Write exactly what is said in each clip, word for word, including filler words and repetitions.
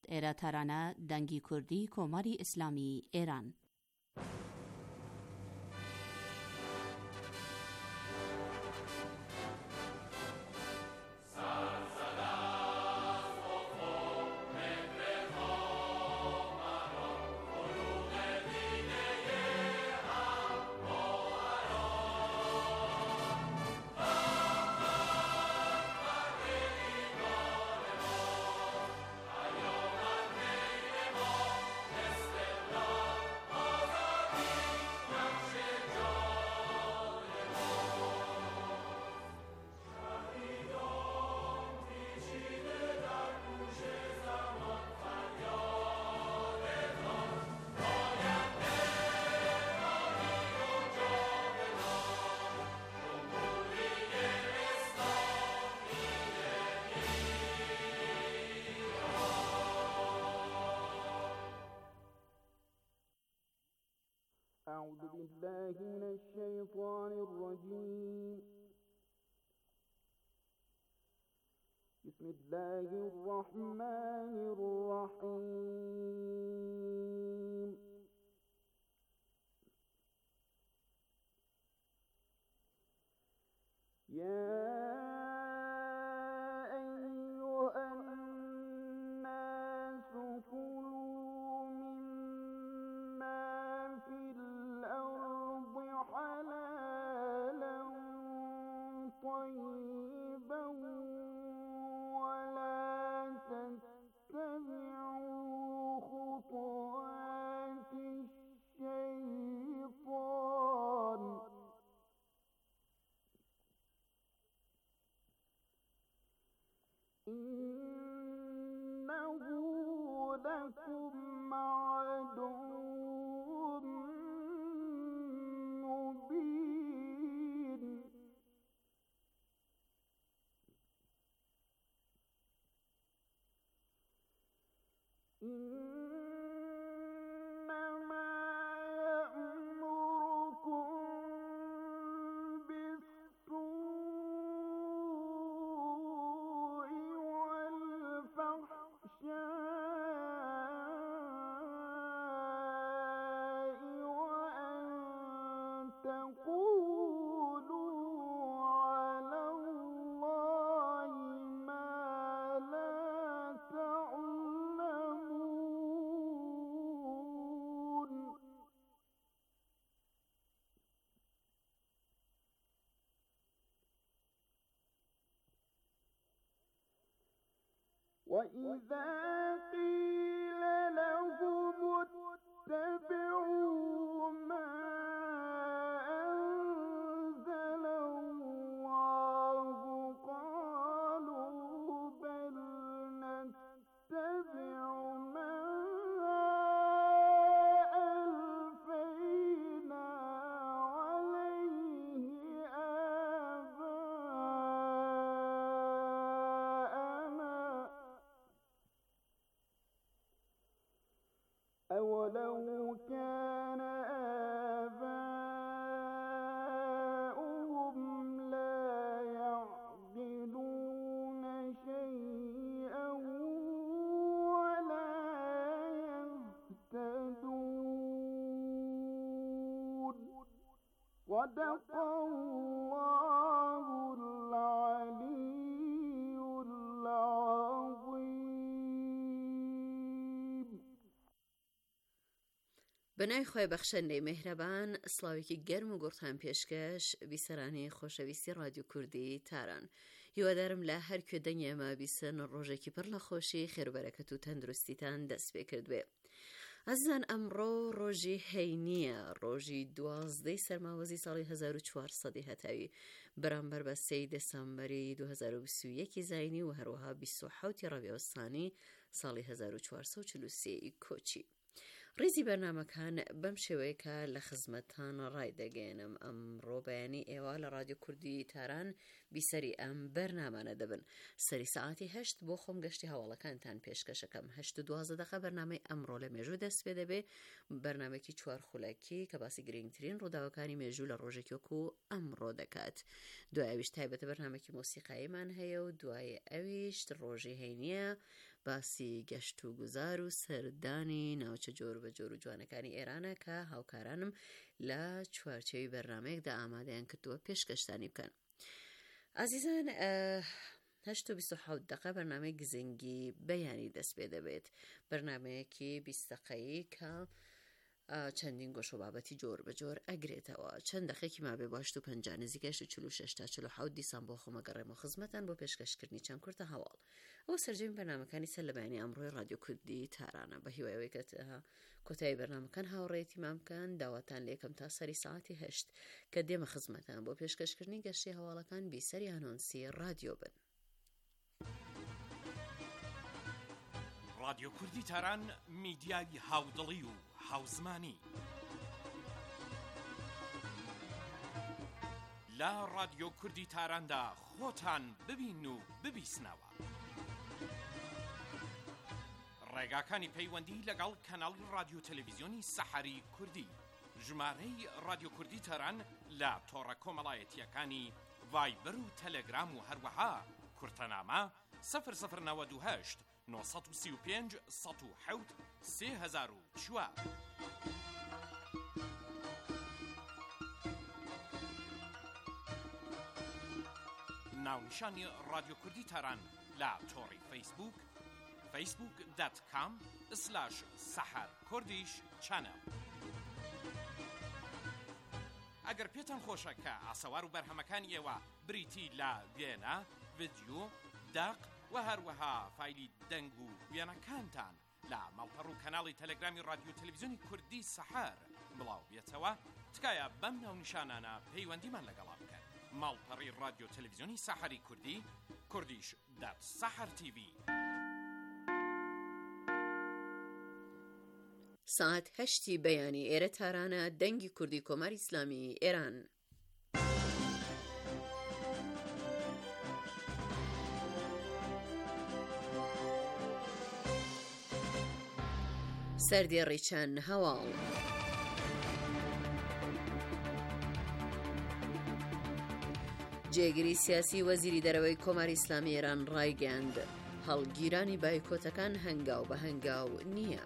ایرا ترانه دنگی کردی کماری اسلامی ایران. أعوذ بالله من الشيطان الرجيم. بسم الله الرحمن الرحيم. يا أيها الناس كلوا مما في الأرض حلالا طيبا ولا تتبعوا خطوات الشيطان إنه لكم عدو مبين. إنما يأمركم بالسوء والفحشاء وأن تقولوا على الله ما لا تعلمون. وإذا قيل لهم اتبعوا ما أنزل الله قالوا بل نتبع ما ألفينا عليه آباءنا أولو كان آباؤهم لا يعقلون شيئا ولا يهتدون. صدق الله العلي العظيم. بنای خواه بخشنده مهربان، سلاویکی گرم و گرتان پیشکش بیسرانی خوشویستی رادیو کردی تاران. هیوادارم لا هر که دنیا ما بیسن روژه کی پر لخوشی خیر و برکت و تندرستیتان دست بکرد به. عزیزان امرو روژی هینیه، روژی دوازده سرماوزی سالی هزار و چهارصد هتایی برانبر با سی دسامبری دو هزار و بیست و یک زینی و هروها بیست و هفت ربیع الثانی سالی هزار و چهارصد و چهل و سه کوچی. ریزی برنامه کان بم شوی که لخدمتان رای دگینم امرو بیانی ایوال رادیو کردی تاران بیسری ام برنامه ندبن سری ساعتی هشت بو خم گشتی حوالا کانتان پیشکشکم هشت و دوازده دقیقه برنامه امرو لمیجو دست بده به برنامه کی چوار خولکی که باسی گرینگترین رو داوکانی میجو لروژه کیوکو امرو دکات. دوای اویشت تایبت برنامه کی موسیقی من هیو دوای اویشت روژی هینیه باسی گەشت و گوزار و سەردانی ناوچە جۆر بە جۆر و جوانەکانی ئێرانە کە هاوکارانم لە چوارچێوی بەرنامەیەکدا ئامادەیان کردووە پێشکەشتانی بکەن. ئازیزان، هەشت و بیست و حەوت دەقە بەرنامەی گزنگی بەیانی دەست پێ دەبێت، بەرنامەیەکی بیست دەقەیی کە چەندین گۆش و بابەتی جۆر بە جۆر ئەگرێتەوە. چەند دەقێکی مابێ باش و پەنجا نزیکەی چل و شەش تا چل و حەوت دیسان بۆ خۆمە گەڕێمە خزمەتان بۆ پێشکەشکردنی چەند کورتە هەواڵ. ئەوە سەرجەمی بەرنامەکانی سەر لە بەیانی ئەمڕۆی رادیۆ کوردی تارانە. بە هیوایەوەی کە کۆتایی بەرنامەکان هاوڕێتی مام بکەن، داواتان لێ یەکەم تا سەری ساعتی هەشت کە دێمە خزمەتان بۆ پێشکەشکردنی گەشتی هەواڵەکان بیسەری ئانۆنسی رادیۆ بن. رادیۆ کوردی تاران میدیای هاودڵی و هاوزمانی لە رادیۆ کوردی تاراندا خۆتان ببین و ببیسنەوە. ڕێگاکانی پەیوەندی لەگەڵ کەناڵی رادیۆ تەلەڤیزیۆنی سەحەری کوردی، ژمارەی رادیۆ کوردی تاران لە تۆڕە کۆمەڵایەتیەکانی ڤایبەر و تەلەگرام و هەروەها کورتەنامە سەفر سەفر نەوەد و هەشت نۆ سەد و سی و پێنج سەد و حەوت سێ هەزار و چوار. ناونیشانی رادیۆ کوردی تاران لە تۆڕی فەیسبوک فەیسبوک دات کام سلاش سەحەر کوردیش چەنەڵ. ئەگەر پێتان خۆشە کە ئاسەوار و بەرهەمەکانی ئێوە بریتی لە وێنە، ڤیدیۆ، داق و هەروەها فایلی دەنگ و وێنەکانتان لە ماڵپەڕ و کەناڵی تەلەگرامی رادیۆ تەلەڤیزیۆنی کوردی سەحەر بڵاو بێتەوە، تکایە بەم ناونیشانانە پەیوەندیمان لەگەڵا بکەن. ماڵپەڕی رادیۆ تەلەڤیزیۆنی سەحەری کوردی، کوردیش دات سەحەر تیڤی. ساعت هەشتی بەیانی ئێرە تارانە، دەنگی کوردی کۆماری ئیسلامی ئێران. سەردێڕی چەند هەواڵ. جێگیری سیاسی وەزیری دەرەوەی کۆماری ئیسلامی ئێران ڕایگەاند هەڵگیرانی بایکۆتەکان هەنگاو بە هەنگاو نییە.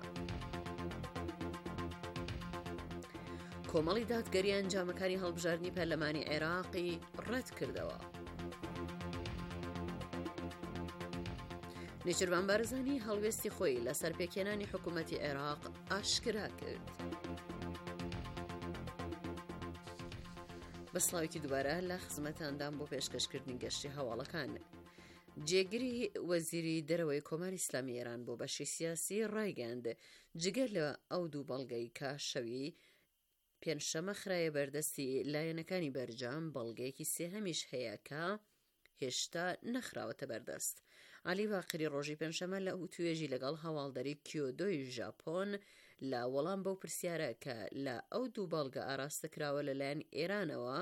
کۆمەڵی دادگەری ئەنجامەکانی هەڵبژاردننی پەرلەمانی عێراقی ڕەت کردەوە. نێچیروان بارزانی هەڵوێستی خۆی لە سەرپێکێنانی حکوومەتی عێراق ئاشکرا کرد. بەسڵاوێکی دووبارە لە خزمەتاندان بۆ پێشکەشکردنی گەشتی هەواڵەکان. جێگیری وەزیری دەرەوەی کۆماری ئیسلامی ئێران بۆ بەشی سیاسی ڕایگەاند جگەر لە ئەو دوو بەڵگەی کە شەوی پێنجشەمە خرایە بەردەستی لایەنەکانی بەرجام، بەڵگەیەکی سێهەمیش هەیە کە هێشتا نەخراوەتە بەردەست. عەلی باقری ڕۆژی پێنجشەمە لە وتوێژی لەگەڵ هەواڵدەری کیۆدۆی ژاپۆن لە وەڵام بەو پرسیارە کە لە ئەو دوو بەڵگە ئاراستەکراوە لەلایەن ئێرانەوە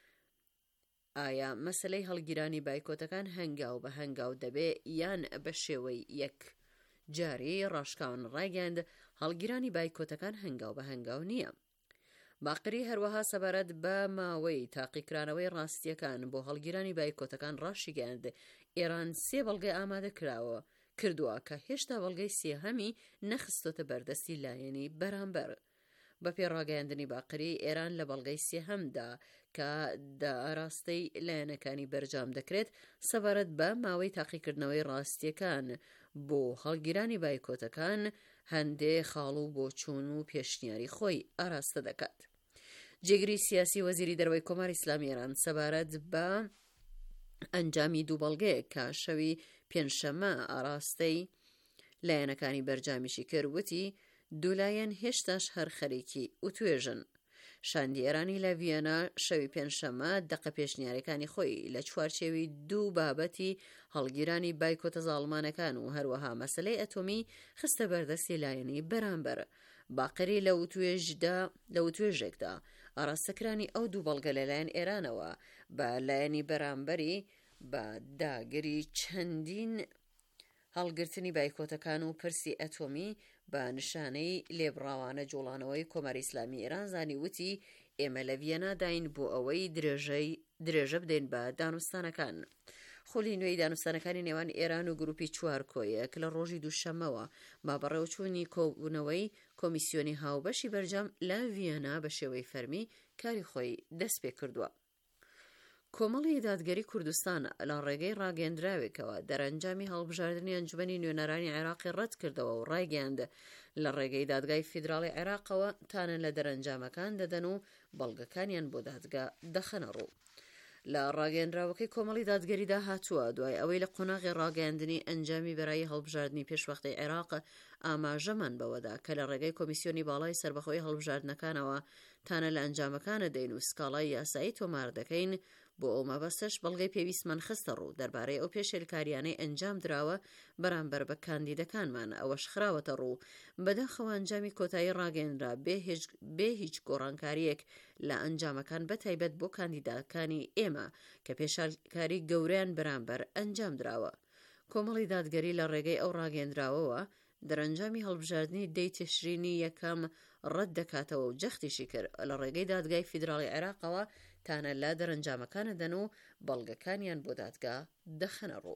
ئایا مەسەلەی هەڵگیرانی بایکۆتەکان هەنگاو بە هەنگاو دەبێ یان بە شێوەی یەک جاری، ڕاشکاون ڕایگەاند هەڵگیرانی بایکۆتەکان هەنگاو بە هەنگاو نییە. باقری هەروەها سەبارەت بە ماوەی تاقیکرانەوەی ڕاستیەکان بۆ هەڵگیرانی بایکۆتەکان ڕاشی گەاند ئێران سێ بەڵگەی ئامادە کراوە کردووە کە هێشتا بەڵگەی سێهەمی نەخستۆتە بەردەستی لایەنی بەرامبەر. بە پێڕاگەیاندنی باقری، ئێران لە بەڵگەی سێهەمدا کە داڕاستەی لایەنەکانی بەرجام دەکرێت سەبارەت بە ماوەی تاقیکردنەوەی ڕاستیەکان بۆ هەڵگیرانی بایکۆتەکان هەندێ خاڵ و بۆچوون و پێشنیاری خۆی ئاراستە دەکات. جێگری سیاسی وەزیری دەرەوەی کۆماری ئیسلامی ئێران سەبارەت بە ئەنجامی دوو بەڵگەیەک کە شەوی پێنجشەمە ئاراستەی لایەنەکانی بەرجامیشی کردوتی دوولایەن هێشتاش هەر خەریکی وتوێژن. شاندی ئێرانی لە ڤیەنا شەوی پێنجشەمە دەقە پێشنیارەکانی خۆی لە چوارچێوی دوو بابەتی هەڵگیرانی بایکۆتە زاڵمانەکان و هەروەها مەسەلەی ئەتۆمی خستە بەردەستی لایەنی بەرامبەر. باقری لە وتوێژێکدا ئاراستەکرانی ئەو دوو بەڵگە لەلایەن ئێرانەوە بە لایەنی بەرامبەری بە داگری چەندین هەڵگرتنی بایکۆتەکان و پرسی ئەتۆمی بە نیشانەی لێبڕاوانە جوڵانەوەی کۆماری ئیسلامی ئێران زانی وتی ئێمە لە ڤیەنا داین بۆ ئەوەی درێژە بدەین بە دانوستانەکان. خۆلی نوێی دانوستانەکانی نێوان ئێران و گروپی چوار کۆیە کە لە ڕۆژی دووشەممەوە با بەڕێوەچوونی کۆبوونەوەی کۆمیسیۆنی هاوبەشی بەرجەم لە ڤیەنا بە شێوەی فەرمی کاری خۆی دەست پێ کردووە. کۆمەڵی دادگەری کوردستان لە ڕێگەی ڕاگەندراوێکەوە دەرەنجامی هەڵبژاردننی ئەنجومەنی نوێنەرانی عێراقی ڕەت کردەوە و ڕایگەیاند لە ڕێگەی دادگای فیدراڵی عێراقەوە تانە لە دەرەنجامەکان دەدەن و بەڵگەکانیان بۆ دادگا دەخەنە ڕوو. لە ڕاگەیاندراوەکەی کۆمەڵی دادگەریدا هاتووە دوای ئەوەی لە قۆناغی ڕاگەیاندنی ئەنجامی بەرایی هەڵبژاردننی پێشوەختەی عێراق ئاماژەمان بەوەدا کە لە ڕێگەی کۆمیسیۆنی باڵای سربەخۆی هەڵبژاردنەکانەوە تانە لە ئەنجامەکانە دەین و سکاڵای یاسایی تۆمار دەکەین بۆ ئەو مەبەستەش بەڵگەی پێویستمان خستە ڕوو دەربارەی ئەو پێشێلکاریانەی ئەنجام درراوە بەرامبەر بە کاندیدەکانمان ئەوەش خراوەتە ڕوو بەداخەوە ئەنجامی کۆتایی ڕاگەیەنرا بێ هیچ گۆڕانکاریەک لە ئەنجامەکان بەتایبەت بۆ کاندیداکانی ئێمە کە پێشێلکاری گەوریان بەرامبەر ئەنجام دراوە. کۆمەڵی دادگەری لە ڕێگەی ئەو ڕاگەیەندراوەوە دەرەنجامی هەڵبژاردننی دەی تشرینی یەکەم ڕەت دەکاتەوە و جەختیشی کرد لە ڕێگەی دادگای فیدراڵی عێراقەوە تانە لە دەرەنجامەکانە دەن و بەڵگەکانیان بۆ دادگا دەخەنە ڕوو.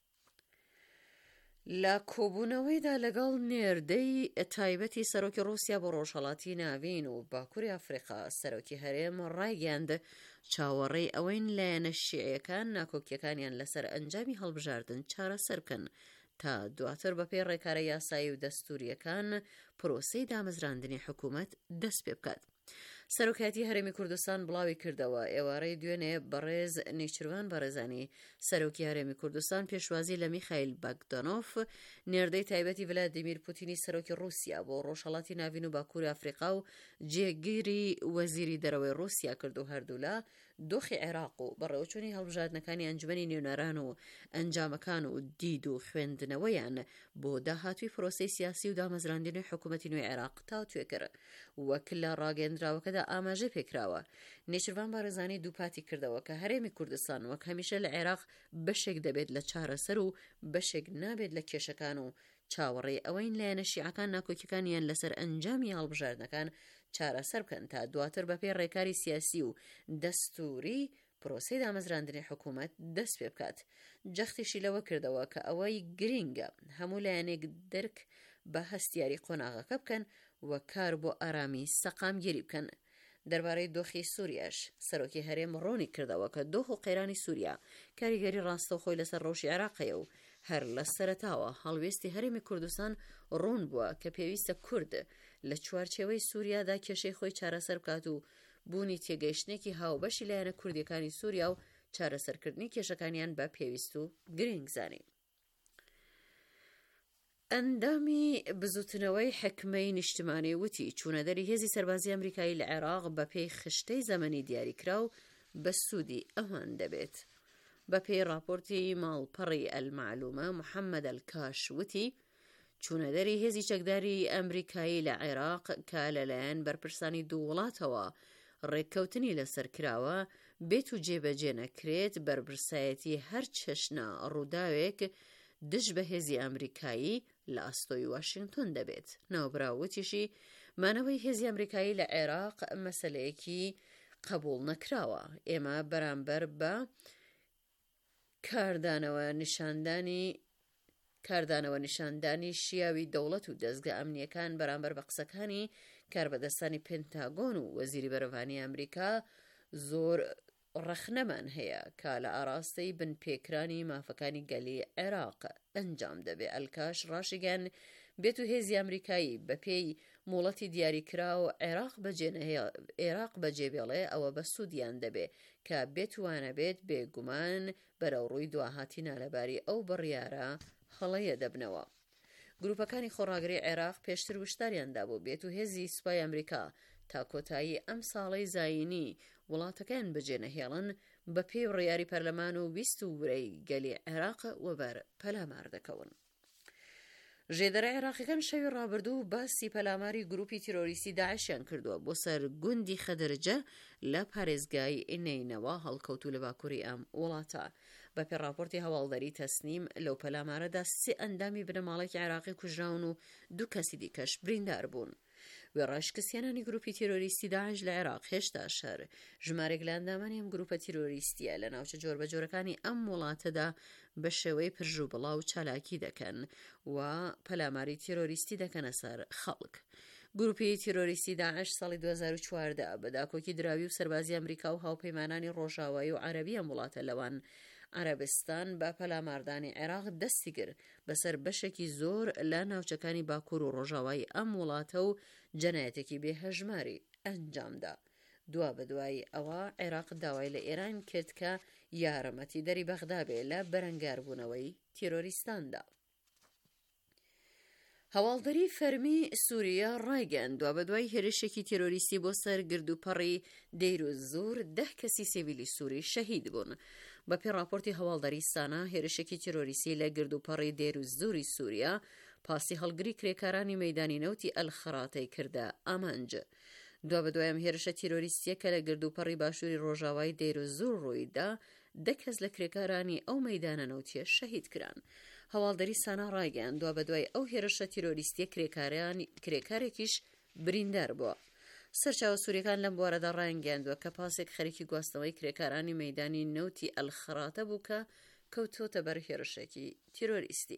لە کۆبوونەوەیدا لەگەڵ نێردەی تایبەتی سەرۆکی ڕووسیا بۆ ڕۆژهەڵاتی ناوین و باکووری ئەفریقا سەرۆکی هەرێم ڕایگەیاند چاوەڕێی ئەوەین لایەنە شیعیەکان ناکۆکیەکانیان لەسەر ئەنجامی هەڵبژاردن چارەسەر بکەن تا دواتر بەپێی ڕێکارە یاسایی و دەستوریەکان پرۆسەی دامەزراندنی حکوومەت دەست پێ بکات. سەرۆکایەتی هەرێمی کوردستان بڵاوی کردەوە ئێوارەی دوێنێ بەڕێز نێچیروان بەڕێزانی سەرۆکی هەرێمی کوردستان پێشوازی لە میخائیل باگدانۆف نێردەی تایبەتی ڤلادیمیر پوتینی سەرۆکی ڕووسیا بۆ ڕۆژهەڵاتی ناوین و باکووری ئەفریقا و جێگیری وەزیری دەرەوەی ڕووسیا کرد و هەردوولا دۆخی عێراق و بەڕێوەچوونی هەڵبژاردنەکانی ئەنجومەنی نوێنەران و ئەنجامەکان و دید و خوێندنەوەیان بۆ داهاتووی پرۆسەی سیاسی و دامەزراندنی حکوومەتی نوێی عێراق تاوتوێ کرد وەک لە ڕاگەیەندراوەکەدا ئاماژە پێکراوە. نێچیروان بەڕێزانی دووپاتی کردەوە کە هەرێمی کوردستان وەک هەمیشە لە عێراق بەشێک دەبێت لە چارەسەر و بەشێک نابێت لە کێشەکان و چاوەڕێی ئەوەین لایەنە شیعەکان ناکۆکیەکانیان لەسەر ئەنجامی هەڵبژاردنەکان چارەسەر بکەن تا دواتر بەپێی ڕێکاری سیاسی و دەستوری پرۆسەی دامەزراندنی حکوومەت دەست پێ بکات. جەختیشی لەوە کردەوە کە ئەوەی گرینگە هەموو لایەنێک دەرک بە هەستیاری قۆناغەکە بکەن و کار بۆ ئارامی سەقامگیری بکەن. دەربارەی دۆخی سووریاش سەرۆکی هەرێم ڕوونی کردەوە کە دۆخ و قەیرانی سووریا کاریگەری ڕاستەوخۆی لەسەر ڕۆژی عێراقیە و هەر لە سەرەتاوە هەڵوێستی هەرێمی کوردستان ڕوون بووە کە پێویستە کورد لە چوارچێوەی سووریادا کێشەی خۆی چارەسەر بکات و بوونی تێگەیشتێکی هاوبەشی لایەنە کوردیەکانی سووریا و چارەسەرکردنی کێشەکانیان بە پێویست و گرنگ زانی. ئەندامی بزوتنەوەی حکمەی نیشتمانی وتی چوونەدەری هێزی سەربازی ئەمریکایی لە عێراق بە پێی خشتەی زەمەنی دیاریکرا و بە سوودی ئەوان دەبێت. بە پێی راپۆرتی ماڵپەڕی ئەلمەعلومە محەممەد ئەلکاش وتی چوونەدەری هێزی چەکداری ئەمریکایی لە عێراق کە لەلایەن بەرپرسانی دوو وڵاتەوە ڕێککەوتنی لەسەر کراوە بێت و جێبەجێ نەکرێت بەرپرسایەتی هەر چەشنە ڕووداوێک دش بە هێزی ئەمریکایی لە ئەستۆی واشنگتۆن دەبێت. ناوبراوتیشی مانەوەی هێزی ئەمریکایی لە عێراق مەسەلەیەکی قبول نەکراوە. ئێمە بەرامبەر بە کاردانەوە نیشاندانی کاردانەوە نیشاندانی شیاوی دەوڵەت و دەستگا ئەمنیەکان بەرامبەر بە قسەکانی کاربەدەستانی پێنتاگۆن و وەزیری بەرەوانی ئەمریکا زۆر ڕەخنەمان هەیە کە لە ئاراستەی بنپێکرانی مافەکانی گەلی عێراق ئەنجام دەبێ. ئەلکاش ڕاشیگەن بێت و هێزی ئەمریکایی بە پێی موڵەتی دیاریکرا و عێراق بەجێبێڵێ ئەوە بە سوودیان دەبێ کە بێتوانە بێت بێگومان بەرەو ڕووی دواهاتی نالەباری ئەو بڕیارە هەڵەیە دەبنەوە. گروپەکانی خۆڕاگری عێراق پێشتر وشتاریاندا بوو بێت و هێزی سوپای ئەمریکا تا کۆتایی ئەم ساڵەی زاینی وڵاتەکان بەجێنەهێڵن بە پێی ڕێیاری پەرلەمان و بیست و برەی گەلی عێراق وەبەر پەلامار دەکەون. ژێدەرە عێراقیەکان شەوی ڕابردوو باسی پەلاماری گروپی تیرۆریستی داعشیان کردووە بۆ سەر گوندی خەدەرجە لە پارێزگای نینەوە هەڵکەوتوو لە باکووری ئەم وڵاتە. بە پێی راپۆرتی هەواڵدەری تەسنیم لەو پەلامارەدا سێ ئەندامی بنەماڵێکی عێراقی کوژراون و دوو کەسی دیکەش بریندار بوون. وێڕاشکسیانانی گروپی تیرۆریستی داعش لە عێراق هێشتا شەر ژمارێک لە ئەندامانی ئەم گروپە تیرۆریستیە لە ناوچە جۆربەجۆرەکانی ئەم وڵاتەدا بە شێوەی پرژوو و چالاکی دەکەن و پەلاماری تیرۆریستی دەکەنە سەر خەڵک. گروپی تیرۆریستی داعش ساڵی دوو هەزار و چواردە بە داکۆکی دراوی و سەربازی ئەمریکا و هاوپەیمانانی ڕۆژاوایی و عەرەبی ئەم وڵاتە لەوان عەرەبستان بە پەلاماردانی عێراق دەستی کرد بەسەر بەشێکی زۆر لە ناوچەکانی باکوور و ڕۆژاوایی ئەم وڵاتە و جەنایەتێکی بێهەژماری ئەنجامدا. دوا بە دوای ئەوە عێراق داوای لە ئێران کرد کە یارمەتی دەری بەغدا بێ لە بەرەنگاربوونەوەی تیرۆریستاندا. هەواڵدەری فەرمی سووریا ڕایگەیاندووە بە دوای هێرشێکی تیرۆریستی بۆ سەر گردوپەڕی دەیر و زوور دەه کەسی سیڤیلی سووری شەهید بوون. بەپێی راپۆرتی هەواڵدەری سانە هێرشێکی تیرۆریستی لە گردوپەڕی دەیر و زووری سووریا پاسی هەڵگری کرێکارانی مەیدانی نەوتی ئەلخەراتەی کردە ئامانج. دوا بە دوای ئەم هێرشە تیرۆریستیە کە لە گردوپەڕی باشووری ڕۆژاوای دەیر و زوور ڕوویدا دە کەس لە کرێکارانی ئەو مەیدانە نەوتیە شەهید کران. هەواڵدەری سانە ڕایگەیاندووە بە دوای ئەو هێرشە تیرۆریستیە کرێکارێکیش بریندار بووە. سەرچاوە سووریەکان لەم بوارەدا ڕایگەیاندووە کە پاسێک خەریکی گواستنەوەی کرێکارانی مەیدانی نەوتی ئەلخەراتە بوو کە کەوتۆتە بەر هێرشێکی تیرۆریستی.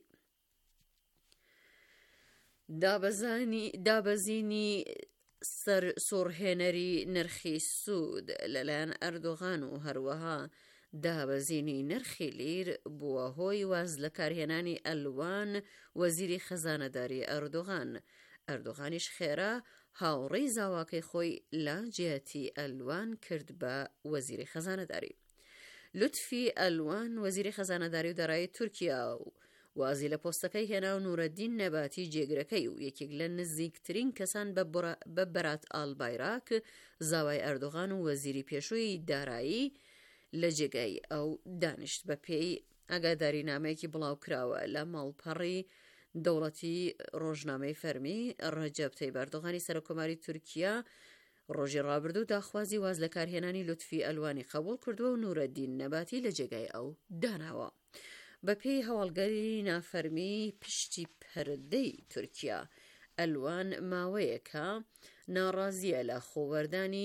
دابەزینی سەر سۆڕهێنەری نرخی سوود لەلایەن ئەردۆغان و هەروەها دابەزینی نرخی لیر بووە هۆی واز لە کارهێنانی ئەلوان وەزیری خەزانەداری ئەردۆغان. ئەردۆغانیش خێرا هاوڕێی زاواکەی خۆی لە جێتی ئەلوان کرد بە وەزیری خەزانەداری. لوتفی ئەلوان وەزیری خەزانەداری و دارایی تورکیا و وازی لە پۆستەکەی هێنا و نورەدین نەباتی جێگرەکەی و یەکێک لە نزیکترین کەسان بە بەرات ئالبایراک زاوای ئەردۆغان و وەزیری پێشووی دارایی لە جێگای ئەو دانیشت. بە پێی ئاگاداری نامەیەکی بڵاوکراوە لە ماڵپەڕی دەوڵەتی ڕۆژنامەی فەرمی ڕەجەب تەیب ئەردۆغانی سەرۆکۆماری تورکیا ڕۆژی ڕابردوو داخوازی واز لە کارهێنانی لوتفی ئەلوانی قبول کردووە و نورەدین نەباتی لە جێگای ئەو داناوە. بە پێی هەواڵگەری نافەرمی پشتی پەردەی تورکیا ئەلوان ماوەیەکە ناڕازیە لە خۆوەردانی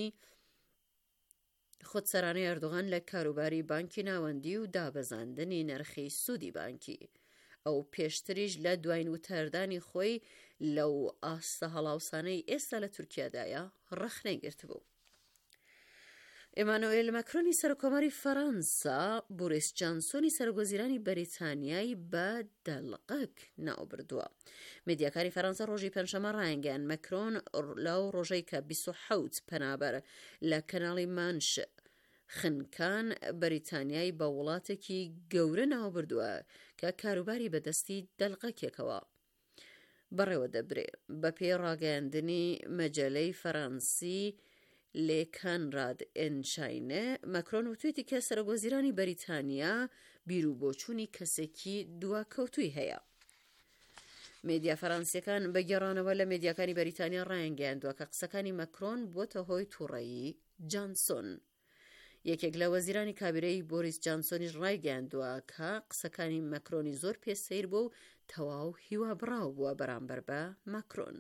خودسەرانەی ئەردۆغان لە کاروباری بانکی ناوەندی و دابەزاندنی نرخی سوودی بانکی. ئەو پێشتریش لە دوای وتاردانی خۆی لەو ئاستە هەڵاوسانەی ئێستا لە تورکیادایە ڕەخنەی گرتبوو. ئێمانوئێل مەکرۆنی سەرۆکۆماری فەرەنسا بۆریس جانسۆنی سەرۆکوەزیرانی بەریتانیای بە دەڵقەک ناوبردووە. مێدیاکاری فەرەنسا ڕۆژی پەنجشەمە ڕایانگەیاند مەکرۆن لەو ڕۆژەی کە بیست و حەوت پەنابەر لە کەناڵی مانش خنکان بەریتانیای بە وڵاتێکی گەورە ناوبردووە کە کاروباری بەدەستی دەڵقەکێکەوە بەڕێوە دەبرێ. بە پێی ڕاگەیاندنی مەجەلەی فەرەنسی لێکانراد ئێنشاینە مەکرۆن وتوێتی کە سەرۆکوەزیرانی بەریتانیا بیرروبۆچوونی کەسێکی دواکەوتووی هەیە. مێدیا فەرەنسیەکان بەگێڕانەوە لە مێدیاکانی بەریتانیا ڕایانگەیاندووە کە قسەکانی مەکرۆن بووەتە هۆی تووڕەیی جانسۆن. یەکێک لە وەزیرانی کابرەی بۆریس جانسۆنیش ڕایگەیاندووە کە قسەکانی مەکرۆنی زۆر پێسەیر بوو و تەواو هیوا بڕاو بووە بەرامبەر بە مەکرۆن.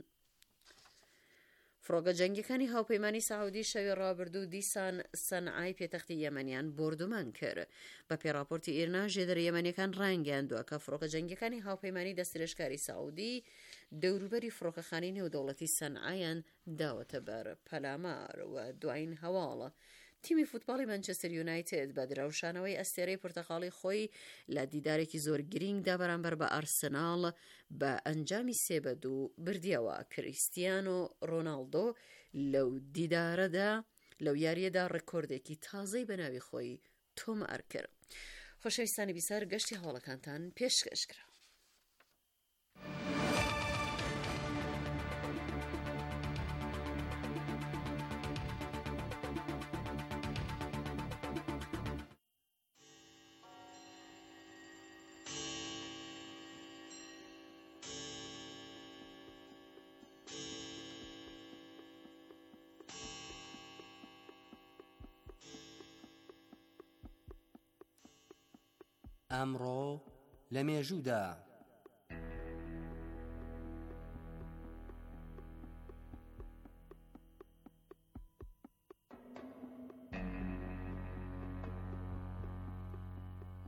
فڕۆگە جەنگیەکانی هاوپەیمانی سەعودی شەوی ڕابردوو دیسان سەنعای پێتەختی یەمەنیان بردومان کرد. بە پێڕاپۆرتی ئیرنا ژێدەرە یەمەنیەکان ڕایانگەیاندووە کە فڕۆگە جەنگیەکانی هاوپەیمانی دەستدرێژکاری سەعودی دەوروبەری فڕۆکەخانەی نێودەوڵەتی سەنعایان داوەتە بەر پەلامار و دوایین هەواڵە. تیمی فوتباڵی مانچستر یونایتد بە دراوشانەوەی ئەستێرەی پورتەقاڵی خۆی لە دیدارێکی زۆر گرینگدا بەرامبەر بە ئارسناڵ بە ئەنجامی سێ بە دوو بردیەوە. کریستیانۆ ڕۆناڵدۆ لەو دیدارەدا لەو یاریەدا ڕێکۆردێکی تازەی بە ناوی خۆی تۆمار کرد. خۆشەویستانی بیسار گەشتی هەواڵەکانتان پێشکەشکرا. ئەمڕۆ لە مێژوودا.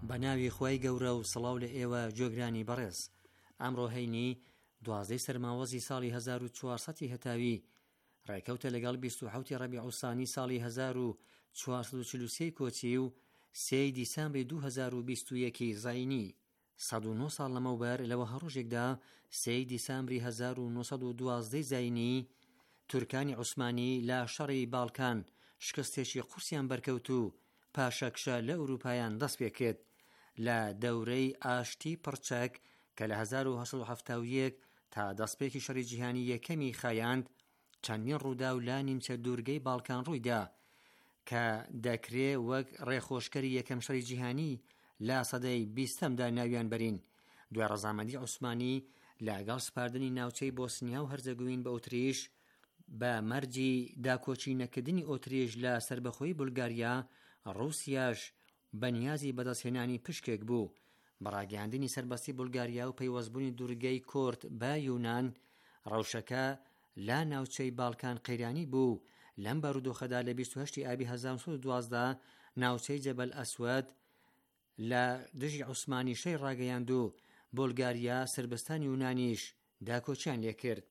بەناوی خۆی گەورە و سڵاو لە ئێوە جۆگرانی بەڕێز. ئەمڕۆ هەینی دوازدەی سەرماوەزی ساڵی هەزار و چوارسەدی هەتاوی ڕێکەوتە لەگەڵ بیست و حەوتی ڕەبیع الثانی ساڵی هەزار و چوارسەد و چل و سێ کۆچی و سێی دیسامبری دوو هەزار و بیست و یەکی زاینی. سەد و نۆ ساڵ لەمەوبەر لەوە هەڕۆژێکدا سێی دیسامبری هەزار و نۆسەد و دوازدەی زاینی تورکانی عوسمانی لە شەڕی باڵکان شکستێکی قورسیان بەرکەوت و پاشەکشە لە ئەوروپایان دەست پێ کرد لە دەورەی ئاشتی پڕچەک کە لە هەزار و هەشت سەد و هەفتاد و یەک تا دەستپێکی شەڕی جیهانی یەکەمی خایاند چەندین ڕوودا و لا نیمچە دوورگەی باڵکان ڕوویدا کە دەکرێ وەک ڕێخۆشکەری یەکەم شەڕی جیهانی لە سەدەی بیستەمدا ناویان بەرین. دوای ڕەزامەندی عوسمانی لەگەڵ سپاردنی ناوچەی بۆسنیا و هەرزەگۆین بە ئۆتریش بە مەرجی داکۆچی نەکردنی ئۆتریش لە سربەخۆی بولگاریا، ڕووسیاش بەنیازی بەدەستهێنانی پشکێک بوو. بەڕاگەاندنی سەربەستی بولگاریا و پەیوەستبوونی دوورگەی کورد بە یونان ڕەوشەکە لا ناوچەی باڵکان قەیرانی بوو. لەم بارودۆخەدا لە بیست و هەشتی ئابی هەزار و سەد و دوازدە ناوچەی جەبەل ئەسوەد لە دژی عوسمانی شەی ڕاگەیاند و بولگاریا سربستانی یونانیش داکۆچیان لێ کرد.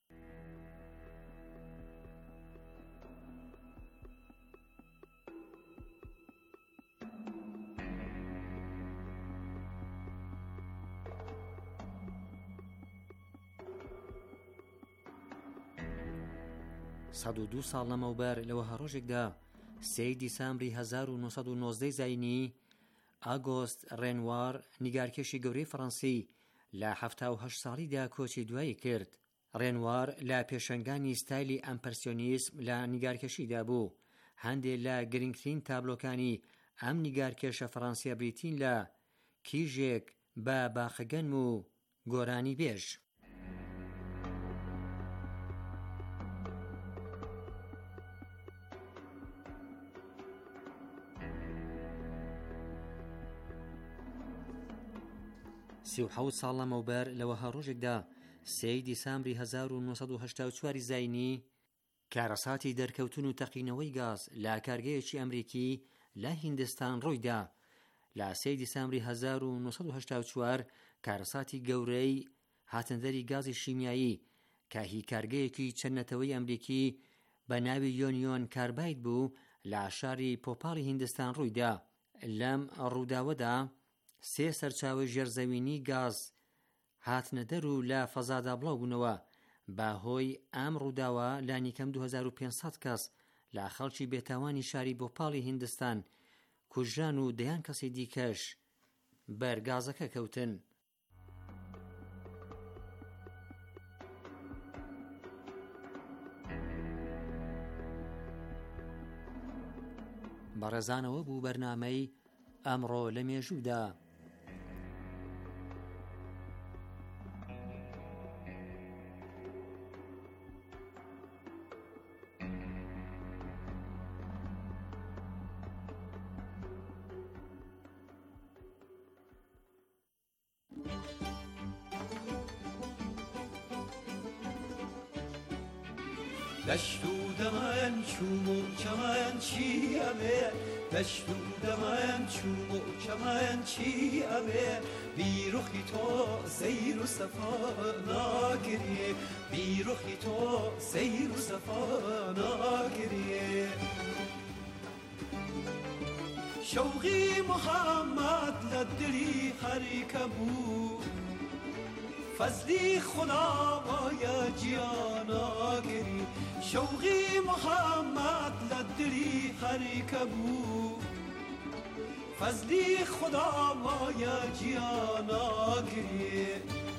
سەد و دوو ساڵ لەمەوبەر لەوە هەڕۆژێکدا سێی دیسامبری هەزار و نۆسەد و نۆزدەی زاینی ئاگۆست ڕێنوار نیگارکێشی گەورەی فەڕەنسی لە هەفتا و هەشت ساڵیدا کۆچی دوایی کرد. ڕێنوار لە پێشەنگانی ستایلی ئەمپرسیۆنیسم لە نیگارکێشیدا بوو. هەندێک لە گرنگترین تابلۆکانی ئەم نیگارکێشە فەڕەنسیە بریتین لە کیژێک بە باخەگەنم و گۆرانی بێژ. سی و حەوت ساڵ لەمەوبەر لەوە هەڕۆژێکدا سێی دیسامبری هەزار و نۆسەد و هەشتا و چواری زاینی کارەساتی دەرکەوتن و تەقینەوەی گاز لە کارگەیەکی ئەمریکی لە هیندستان ڕوویدا. لە سێی دیسامبری هەزار و نۆسەد و هەشتا و چوار کارەساتی گەورەی هاتنەدەری گازی شیمیایی کە هی کارگەیەکی چەنەتەوەی ئەمریکی بە ناوی یۆنیۆن کارباید بوو لە شاری پۆپاڵی هیندستان ڕوویدا. لەم ڕووداوەدا سێ سەرچاوی ژێرزەوینی گاز هاتنە دەر و لە فەزادا بڵاو بوونەوە. باهۆی ئەم ڕووداوە لانیکەم دوو هەزار و پێنج سەد کەس لە خەڵکی بێتاوانی شاری بۆپاڵی هیندستان کوژران و دەیان کەسی دیکەش بەرگازەکە کەوتن. بەڕێزانەوە بوو بەرنامەی ئەمڕۆ لە مێژوودا. دشت و دەمایان چوم و چەمایان چی ئەبێ دەشت و دەمایان چوم و چەمایان چی ئەبێ بیرۆخی تۆ سەیر و سەفا ناگرێ بیرۆخی تۆ سەیر و سەفا ناگرێ شەوقی محەممەد لە دڵی خەریکە بوو فەزلی خدا وایە گیاناگری شەوقی محەممەد لە دڵی خەریکە بوو فەزلی خدا وایە گیاناگری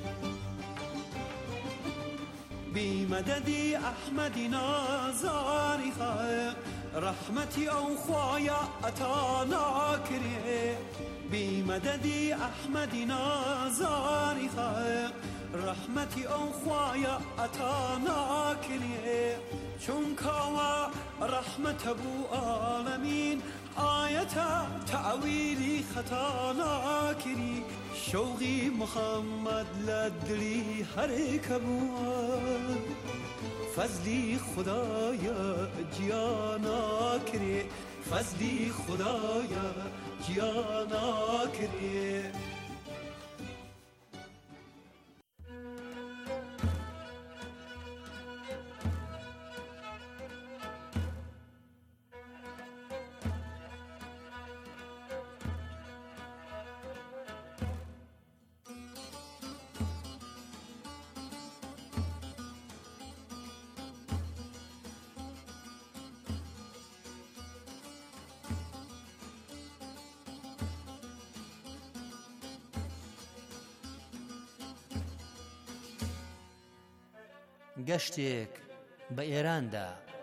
بیمەدەدی ئەحمەدی نازاری خەق ڕەحمەتی ئەو خوایە ئەتا ناکرێ بیمەدەدی ئەحمەدی نازاری خەق ڕەحمەتی ئەو خوایە ئەتا ناکرێ چونکەوە ڕەحمەتە بوو ئاڵەمین ئایەتە تەعویلی خەتا ناکری شەوقی محەممەد لە دڵی هەرێکە بووە فضلی خدایا گیانا کری فضلی خدایا گیانا کری گەشتێک بە ئێراندا.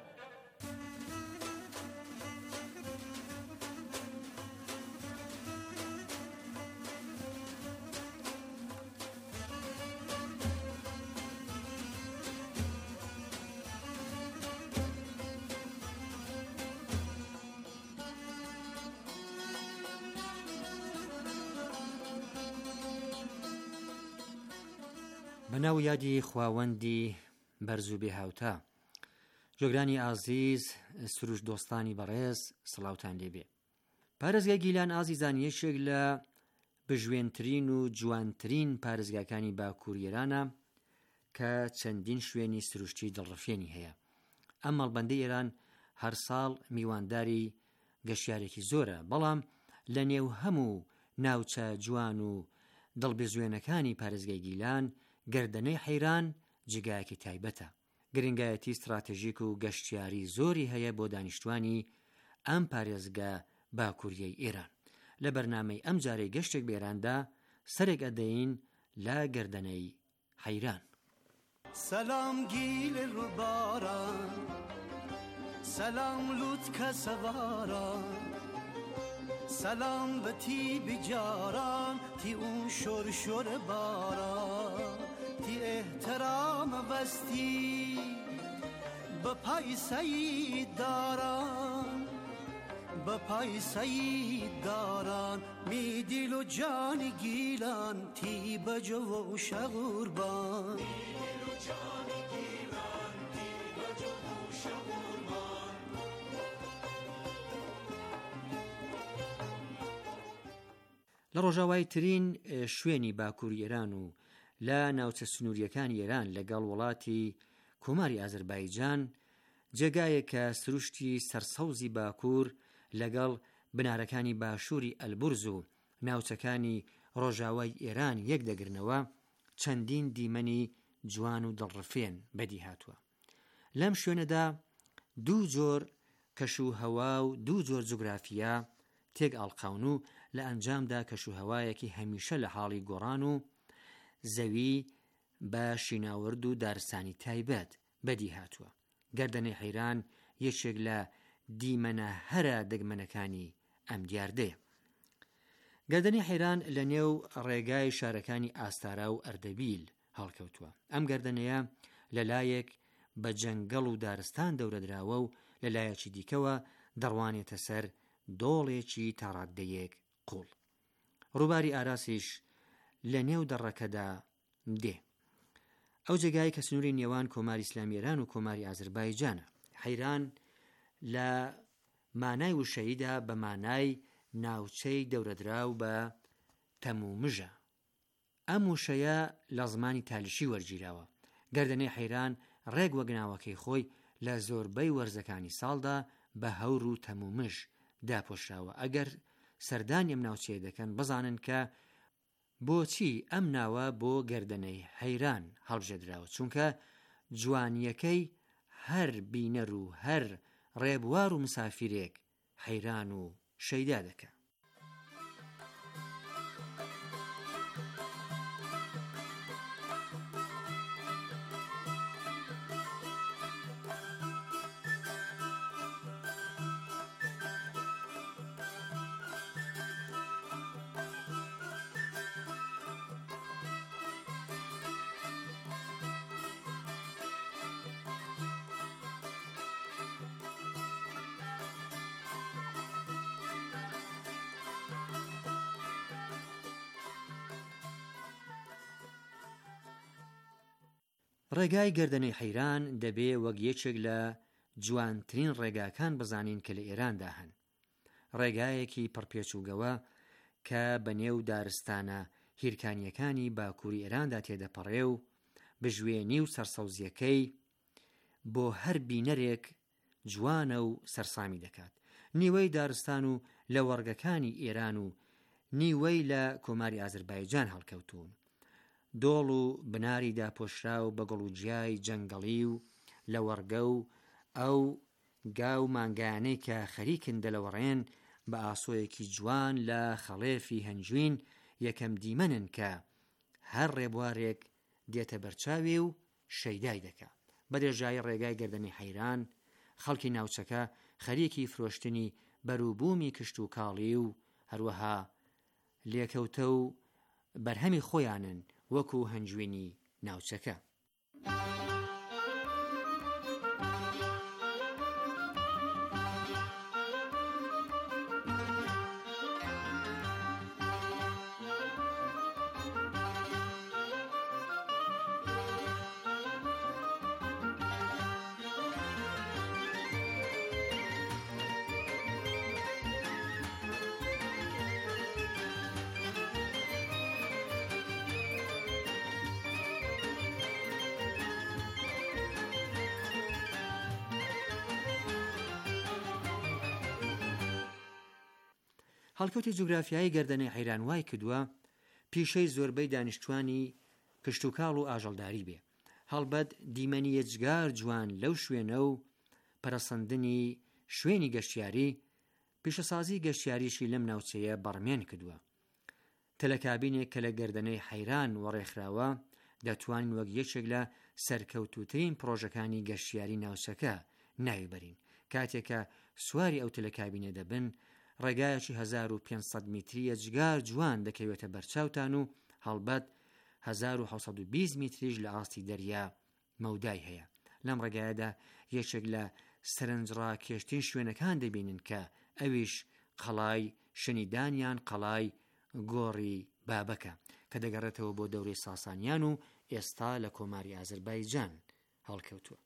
بەناو یادی خواوەندی بەرز و بێهاوتا، جۆگرانی ئازیز، سروش دۆستانی بەڕێز، سڵاوتان لێبێ. پارێزگای گیلان ئازیزان یەکێک لە بژوێنترین و جوانترین پارێزگاکانی باکوور ئێرانە کە چەندین شوێنی سروشتی دڵڕفێنی هەیە. ئەم مەڵبەندەی ئێران هەر ساڵ میوانداری گەشتیارێکی زۆرە، بەڵام لە نێو هەموو ناوچە جوان و دڵبێزوێنەکانی پارێزگای گیلان گەردەنەی حەیران جگایەکی تایبەتە. گرنگایەتی استراتێژیک و گەشتیاری زۆری هەیە بۆ دانیشتوانی ئەم پارێزگا باکووریەی ئێران. لە بەرنامەی ئەم جارەی گەشتێک بێراندا سەرێک ئەدەین لە گەردەنەی حەیران. سلام گیل ڕووباران، سلام لوتکە سەواران، سلام بەتی بجاران، تی اون شور شور باران، تی احترام بستی بپای سید داران، بپای سید داران، می دیل و جان گیلان، تی بجو و شغوربان، لە ڕۆژاوای ترین شوێنی باکووری ئێران و لە ناوچە سنووریەکانی ئێران لەگەڵ وڵاتی کۆماری ئازەربایجان جێگایەک کە سروشتی سەرسەوزی باکوور لەگەڵ بنارەکانی باشووری ئەلبورز و ناوچەکانی ڕۆژاوای ئێران یەک دەگرنەوە، چەندین دیمەنی جوان و دڵڕفێن بەدی هاتووە. لەم شوێنەدا دوو جۆر کەشوهەوا و دوو جۆر جوگرافیا تێک ئاڵقاون و لە ئەنجامدا کەشوهەوایەکی هەمیشە لە حاڵی گۆڕان و زەوی بە شیناورد و دارستانی تایبەت بەدی هاتووە. گەردەنەی حەیران یەکێک لە دیمەنە هەرە دەگمەنەکانی ئەم دیاردەیە. گەردەنەی حەیران لە نێو ڕێگای شارەکانی ئاستارا و ئەردەبیل هەڵکەوتووە. ئەم گەردەنەیە لەلایەک بە جەنگەڵ و دارستان دەورەدراوە و لەلایەکی دیکەوە دەڕوانێتە سەر دۆڵێکی تاڕاددەیەک قوڵ. ڕووباری ئاراسیش لە نێو دەڕەکەدا دێ. ئەو جێگای کە سنووری نێوان کۆماری ئیسلامی ئێران و کۆماری ئازەربایجانە. حەیران لە مانای وشەییدا بە مانای ناوچەی دەورەدراو بە تەمومژە. ئەم وشەیە لە زمانی تالیشی وەرگیراوە. گەردەنەی حەیران ڕێک وەک ناوەکەی خۆی لە زۆربەی وەرزەکانی ساڵدا بە هەور و تەمومژ داپۆشراوە. ئەگەر سەردانی ئەم ناوچەیە دەکەن بزانن کە بۆچی ئەم ناوە بۆ گەردەنەی حەیران هەڵبژێدراوە، چونکە جوانیەکەی هەر بینەر و هەر ڕێبوار و مسافرێک حەیران و شەیدا دەکە. ڕێگای گەردەنەی حەیران دەبێ وەک یەکێک لە جوانترین ڕێگاکان بزانین کە لە ئێراندا هەن. ڕێگایەکی پڕپێچووگەوە کە بەنێو دارستانە هیرکانیەکانی باکووری ئێراندا تێدەپەڕێ و بژوێنی و سەرسەوزیەکەی بۆ هەر بینەرێک جوانە و سەرسامی دەکات. نیوەی دارستان و لە وەرگەکانی ئێران و نیوەی لە کۆماری ئازەربایجان هەڵکەوتوون. دۆڵ و بناریدا پۆشرا و بە گەڵ و جیای جەنگەڵی و لە وەرگە و ئەو گاو مانگانەی کە خەریکن دەلەوەڕێن بە ئاسۆیەکی جوان لە خەڵێفی هەنجوین یەکەم دیمەنن کە هەر ڕێبوارێک دێتە بەرچاوی و شەیدای دەکا. بەدێژایی ڕێگای گەردەنەی حەیران خەڵکی ناوچەکە خەریکی فرۆشتنی بەرووبوومی کشت و کاڵی و هەروەها لێکەوتە و بەرهەمی خۆیانن وەکو هەنجوینی ناوچەکە. هەڵکەوتی جوگرافیایی گەردەنەی حەیران وای کردووە پیشەی زۆربەی دانیشتوانی کشتوکاڵ و ئاژەڵداری بێ. هەڵبەت دیمەنی یەجگار جوان لەو شوێنە و پەرەسەندنی شوێنی گەشتیاری پیشەسازی گەشتیاریشی لەم ناوچەیە بەڕمێن کردووە. تەلەکابینێک کە لە گەردەنەی حەیران وەڕێکخراوە دەتوانین وەک یەکێک لە سەرکەوتووترین پرۆژەکانی گەشتیاری ناوچەکە ناوی بەرین. کاتێکە سواری ئەو تەلەکابینە دەبن ڕێگایەکی هەزار و پێنج سەد میتری یەجگار جوان دەکەوێتە بەرچاوتان و هەڵبەت هەزار و حەوت سەد و بیست میتریش لە ئاستی دەریا مەودای هەیە. لەم ڕێگایەدا یەکێک لە سەرنجڕاکێشترین شوێنەکان دەبینن کە ئەویش قەڵای شەنیدانیان قەڵای گۆڕی بابەکە کە دەگەڕێتەوە بۆ دەورەی ساسانیان و ئێستا لە کۆماری ئازەربایجان هەڵکەوتووە.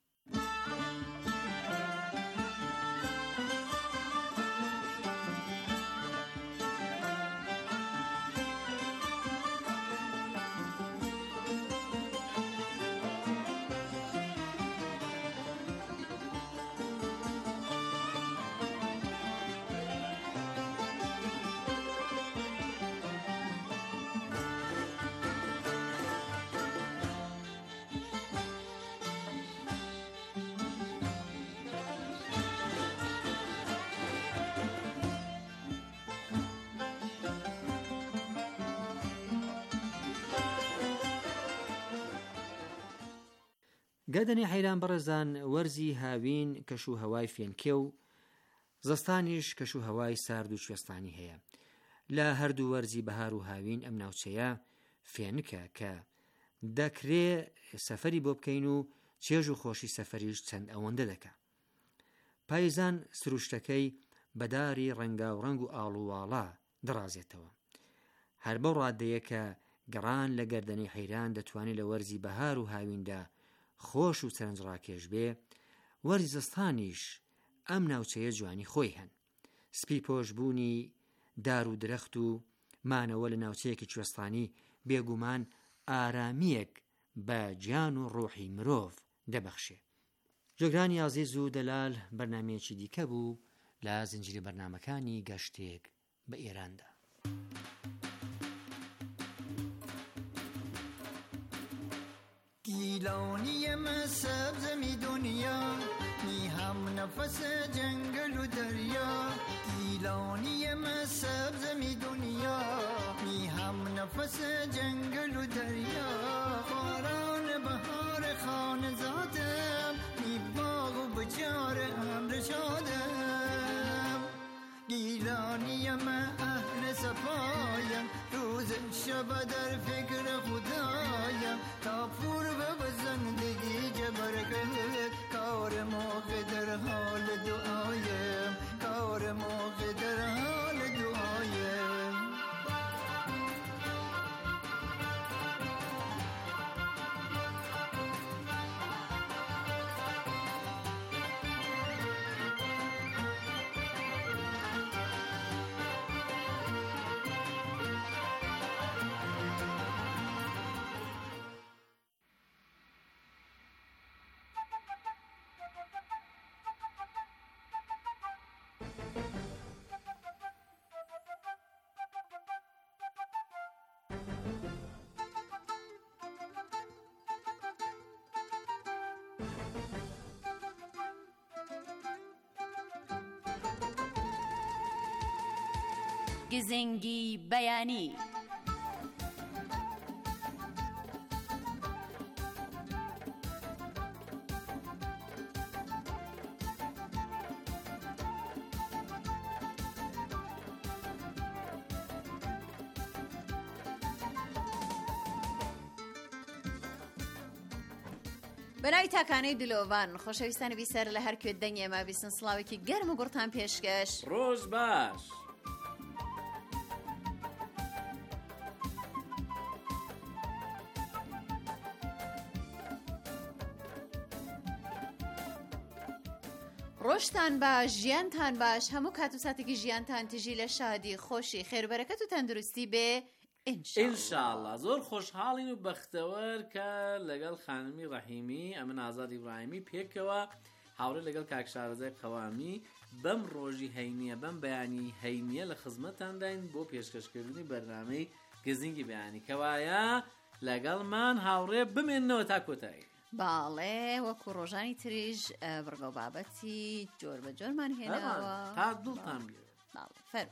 گەردەنەی حەیران بەڕێزان وەرزی هاوین کەش و هەوای فێنکێ و زستانیش کەش و هەوای سارد و کوێستانی هەیە. لە هەردوو وەرزی بەهار و هاوین ئەم ناوچەیە فێنکە کە دەکرێ سەفەری بۆ بکەین و چێژ و خۆشی سەفەریش چەند ئەوەندە دەکا. پایزان سروشتەکەی بەداری ڕەنگا و ڕەنگ و ئاڵوواڵا دڕازێتەوە. هەر بەو ڕادەیە کە گەڕان لە گەردەنەی حەیران دەتوانێت لە وەرزی بەهار و هاویندا خۆش و سەرنجڕاکێش بێ، وەرزی زستانیش ئەم ناوچەیە جوانی خۆی هەن. سپی پۆشبوونی دار و درەخت و مانەوە لە ناوچەیەکی کوێستانی بێگومان ئارامیەک بە گیان و ڕۆحی مرۆڤ دەبەخشێ. جۆگرانی عەزیز و دەلال بەرنامەیەکی دیکە بوو لە زنجیرە بەرنامەکانی گەشتێک بە ئێراندا. گیلانیم سبزمی دنیا می هم نفس جنگل و دریا. گیلانیم سبزمی دنیا می هم نفس جنگل و دریا. باران بهار خانه زادم می باغ و بچار امر شادم. گیلانیم اهل صفایم روز شب در فکر خدایم. تا پور به زندگی جبر کرد کار موقع در حال دعایم. کار موقع در حال دعایم. گزنگی بەیانی. بەناوی تاکانەی دلۆڤان خۆشەویستانی بیسەر لە هەر کوێ دەنگی ئێمە بیستن سڵاوێکی گەرم و گوڕتان پێشکەش. ڕۆژ باش. ڕۆژتان باش، ژیانتان باش، هەموو کات و ساتێکی ژیانتان تژی لە شادی، خۆشی، خێربەرەکەت و تەندروستی بێ ئینشاءالله. زۆر خۆشحاڵین و بەختەوەر کە لەگەڵ خانمی ڕەحیمی ئەمن ئازاد ئیبراهیمی پێکەوە هاوڕێ لەگەڵ کاک شارەزای قەوامی بەم ڕۆژی هەینیە بەم بەیانی هەینیە لە خزمەتانداین بۆ پێشکەشکردنی بەرنامەی گزنگی بەیانی کەوایە لەگەڵمان هاوڕێ بمێننەوە تا کۆتایی. باڵێ وەکو ڕۆژانی تریژ بڕگە و بابەتی جۆر بە جۆرمان هێناوە تا دڵتان بێ. باڵێ فەر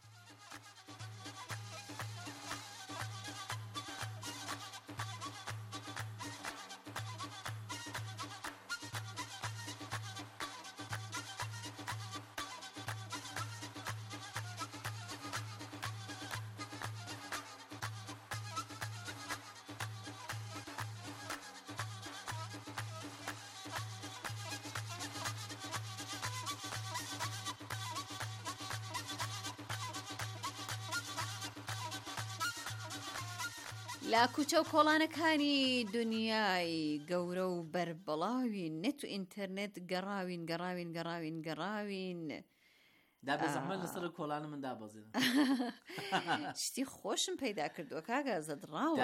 لە کوچە و کۆڵانەکانی دنیای گەورە و بەربەڵاوین نێت و ئینتەرنێت گەڕاوین گەڕاوین گەڕاوین گەڕاوین دا بە زەحمەت لەسەر کۆڵانە من دابەزێنم. شتی خۆشم پەیدا کردووە کاگە زەد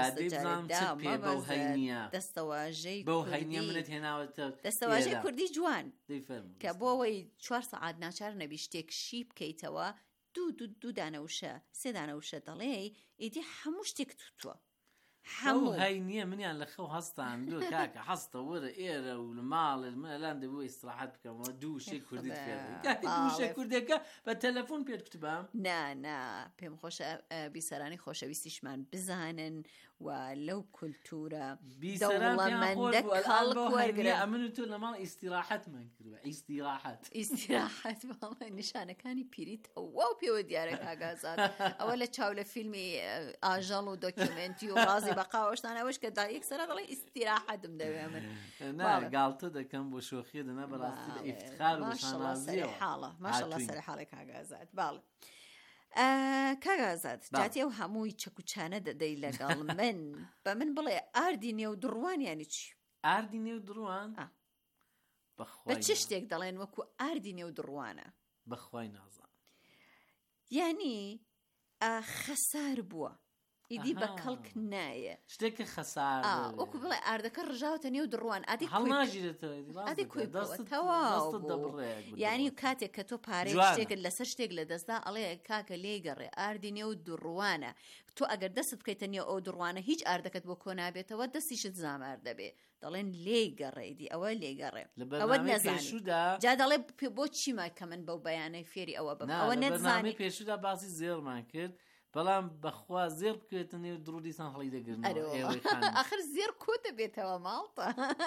ڕاوەستە دەستەواژەی بەو هەینیە منت هێناوەتە دەستەواژەی کوردی جوان کە بۆ ئەوەی چوار سەعات ناچار نەبی شتێک شی بکەیتەوە دوو دوو دوو دانەوشە سێ دانەوشە دەڵێ ئیدی هەموو شتێک تووتووە. هەموو هەینیە منیان لە خەو هەستان دوو کاکە هەستە وەرە ئێرە و لە ماڵ مەلان دەبوو ئیستراحەت بکەمەوە دوو شێ کوردیت فێڕی دووشێ کوردێکە بە تەلەفۆن پێت کوتبام. نا نا پێم خۆشە بیسەرانی خۆشەویستیشمان بزانن و لەو کولتورە دەوڵەمەندە کاڵ وەرگرە. ئەمن و تۆ لە ماڵ ئیستیراحەتمان کردووە. ئیستیراحەت ئیستیراحەت باڵێ نیشانەکانی پیریت ئەوە و پێوە دیارە کاگازات ئەوە لە چاو لە فیلمی ئاژەڵ و دۆکیومنتی و ڕازی بەقاوەشتان ئەوەش کە دا یەکسەرە دەڵێ ئیستیراحەتم دەوێ من گاڵتە دەکەم بۆ شۆخیە دەنا بەڕاستی بە ئیفتخار و شانازیەوە. حاڵە ماشەڵڵا سەر حاڵی کاگازات. باڵێ کاگازات جاتی ئەو هەمووی چەکوچانە دەدەی لەگەڵ من بە من بڵێ ئاردی نێو دڕوان یانی چی؟ ئاردی نێو دڕوان بە چ شتێک دەڵێن وەکو ئاردی نێو دڕوانە؟ بەخوای نازان. یعنی خەسار بووە ئیدی بە کەڵک نایە شتێکە خەسار وەکو بڵێ ئاردەکە ڕژاوتە نێو دڕوان ئادی هەڵناژێتەوە کوی یعنی کاتێک کە تۆ پارەی شتێکت لەسەر شتێک لە دەستدا ئەڵێ کاکە لێ گەڕێ ئاردی نێو دڕوانە تۆ ئەگەر دەست بکەیتە نێو ئەو دڕوانە هیچ ئاردەکەت بۆ کۆ نابێتەوە دەستیشت زامار دەبێ دەڵێن لێ گەڕێدی ئەوە لێ گەڕێ ئەوە نەزانی جا دەڵێ بۆ چیمای کە من بەو بەیانەی فێری ئەوە بم ئەوە نەزانی. پێشودا باسی زێڕمان کرد بەڵام بەخوا زێر بکوێتە نێو دڕوو دیسان هەڵی دەگرن ئاخر زێر کۆ دەبێتەوە ماڵتە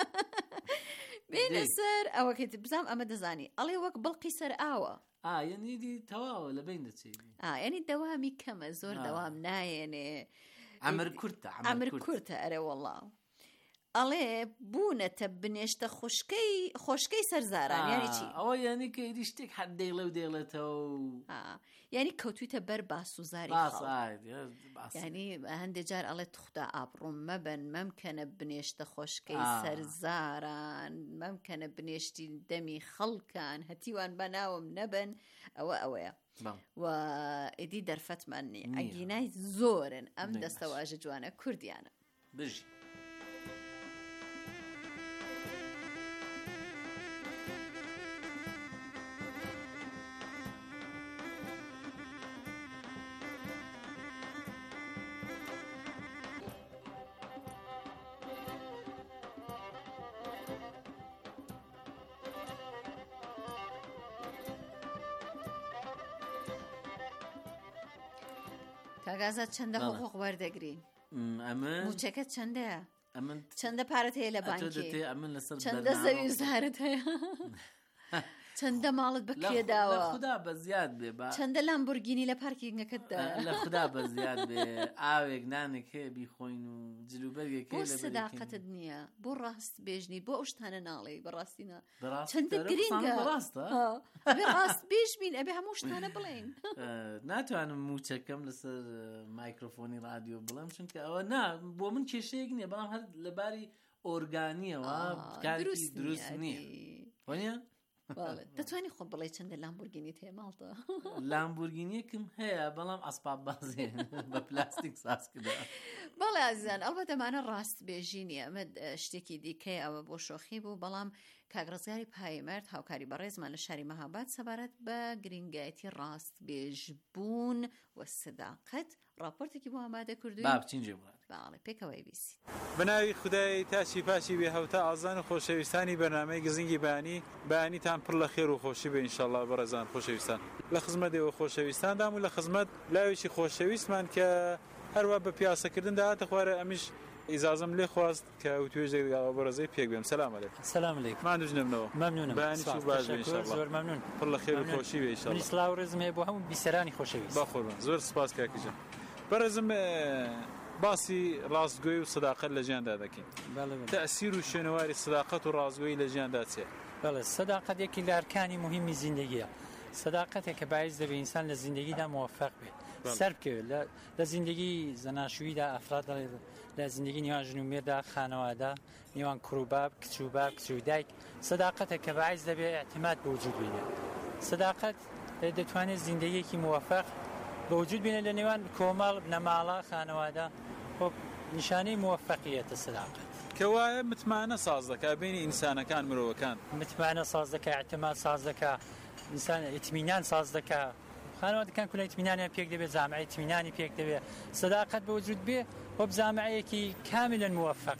بێنە سەر ئەوەکەیت بزانم ئەمە دەزانی ئەڵێ وەک بڵقی سەر ئاوە یعنی تەواوە لە بین دەچێت یعنی دەوامی کەمە زۆر دەوام نایێنێ ئەمر کورتە ئەمر کورتە ئەرێ وەڵڵا ئەڵێ بوونەتە بنێشتە خوشکەی خۆشکەی سەرزاران یانی چی؟ ئەوە یعنی کە ئیدی شتێک حەد دێڵە و دێڵێتەوە یعنی کەوتویتە بەر باس و زاری یعنی هەندێک جار ئەڵێ توخدا ئابڕۆم مەبن مەمکەنە بنێشتە خۆشکەی سەرزاران مەمکەنە بنێشتی دەمی خەڵکان هەتیوان بەناوم نەبن ئەوە ئەوەیە و ئیدی دەرفەتمان نییە ئەگینای زۆرن ئەم دەستەواژە جوانە کوردیانە بژی. کاگازات چەندە حقوق وەردەگرین ئەمن موچەکەت چەندەیە ئەمن چەندە پارەت هەیە لە بانکی ئەمن لەسەر چەندە زەوی زارت هەیە چەندە ماڵت بەکێداوە خدا بە زیاد بێ چەندە لامبورگینی لە پارکینگەکەتدا لە خدا بە زیاد بێ ئاوێک نانێک هەیە بیخۆین و جلوبەرگێک بۆ سەداقەتت نییە بۆ ڕاست بێژنی بۆ ئەو شتانە ناڵێ بەڕاستینە چەندە گرینگە ڕاست بێژ بین ئەبێ هەموو شتانە بڵێن ناتوانم موچەکەم لەسەر مایکرۆفۆنی رادیۆ بڵێم چونکە ئەوە نا بۆ من کێشەیەک نییە بەڵام هەر لەباری ئۆرگانیەوە دروست نییە وانە دەتوانانی خۆ بڵێ چەندە لامبورگینیت هەیە ماڵتە لامبورگینیەکم هەیە بەڵام ئەسپاب بازێ بە پلاستیک ساز کردا بەڵێ ئازیزان ئەڵبەتەمانە ڕاست بێژینی ئەمە شتێکی دیکەی ئەوە بۆ شۆخی بوو بەڵام کاگڕزگاری پایمەرد هاوکاری بەڕێزمان لە شاری مەهاباد سەبارەت بە گرنگایەتی ڕاست بێژبوون و سەداقەت راپۆرتێکی بۆ ئامادە کردووی بابچینجێ باڵێ پێکەوەی بیسی بەناوی خودای تاچی پاشی بێ هەوتا ئازان و خۆشەویستانی بەرنامەی گزنگی بانی بەیانیتان پڕ لە خێر و خۆشی بێ ئینشەڵڵا بەڕێزان خۆشەویستان لە خزمەتەوە خۆشەویستاندام و لە خزمەت لاوێکی خۆشەویستمان کە هەروە بە پیاسەکردن داهاتە خوارە ئەمیش ئیزازم لێ خواست کە و توێژێکەوە بەڕێزەی پێک بێم سەلام عەلەیکم سەلام عەلەیکم مادوژنمەوە مەمنونم بەیانی چوو باش بێ ئینشەڵڵا زۆر مەمنون پڕ لە خێر و خۆشی بێ ئینشەڵڵا منی سڵاو و ڕێزم هەیە بۆ هەموو بیسەرانی خۆشەویست بەخۆبن زۆر سپاس کاکەجان بەڕێزم باسی ڕاستگۆی و سەداقەت لە ژیاندا دەکەین تەئسیر و شوێنەواری سەداقەت و ڕاستگۆیی لە ژیاندا چێ بەڵێ سەداقەت یەکی لە ئەرکانی مهمی زیندگیە سەداقەتێک کە باعث دەبێت ئینسان لە زیندگیدا موفق بێت سەر بکەوێت لە زیندگی زەناشوییدا ئەفراد لە زیندگی نێوان ژن و مێردا خانەوادە نێوان کوڕ و باب کچ و باب کچ و دایک سەداقەتێک کە باعث دەبێت اعتماد بە وجود بێنێت سەداقەت دەتوانێت زیندگیەکی موفق بە وجود بێنێ لە نێوان کۆمەڵ بنەماڵە خانەوادە خۆ نیشانەی موفقیەتە سەداقەت کەوایە متمانە ساز دەکات بینی ئینسانەکان مرۆڤەکان متمانە ساز دەکات اعتماد ساز دەکات ئینسان ئیتمینان ساز دەکات خانەوادەکان کولای ئیتمینانیان پێک دەبێت زامعی ئیتمینانی پێک دەبێت سەداقەت بە وجود بێ وە بزامعەیەکی کاملا موفق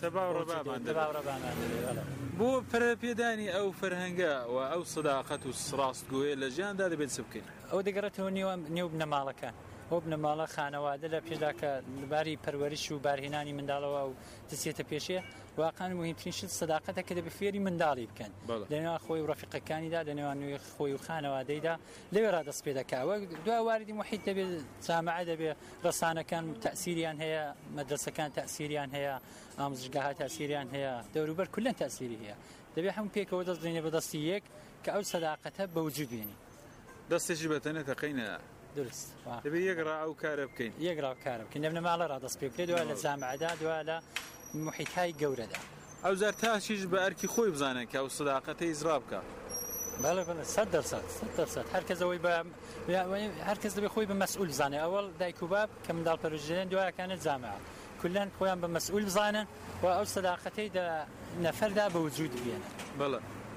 بۆ پەرەپێدانی ئەو فەرهەنگە و ئەو سەداقەت و ڕاستگۆیە لە ژیاندا دەبێت چ بکەین ئەو دەگەڕێتەوە نێو بنەماڵەکان ئەو بنەماڵە خانەوادە لە پێشدا کە لەباری پەروەریش و بارهێنانی منداڵەوە و دەچێتە پێشێ واقعان مهمترین شت سەداقەتە کە دەبێت فێری منداڵی بکەن لەنێوان خۆی و ڕەفیقەکانیدا لەنێوان نوێی خۆی و خانەوادەیدا لەوێ ڕادەست پێ دەکاوە دوای واردی محیط دەبێت جامعە دەبێت ڕەسانەکان تەئسیریان هەیە مەدرسەکان تەئسیریان هەیە ئامۆزشگاها تەئسیریان هەیە دەوروبەر کولەن تەئسیری هەیە دەبێت هەموو پێکەوە دەست بێنێ بە دەستی یەک کە ئەو سەداقەتە بە وجود بێنی دەستێکی بەتەنە تەقینە درست دەبێت یەکڕا ئەو کارە بکەین یەکڕا کارە بکەین لە بنەماڵە ڕادەست پێ بکرێت دوای لە جامعەدا دوای لە محیطهای گەورەدا ئەو زار تاشیش بە ئەرکی خۆی بزانن کە ئەو سەداقەتە ئیزرا بکە بەڵێ بەڵێ سەد دەرسەد سەد دەرسەد هەرکەسەوەی بە هەرکەس دەبێت خۆی بە مەسئول بزانێ ئەوەڵ دایک و باب کە منداڵ پەروەردەدەن دوایەکانت جامعە کولەن خۆیان بە مەسئول بزانن و ئەو سەداقەتەی دە نەفەردا بە وجود بێنن بەڵێ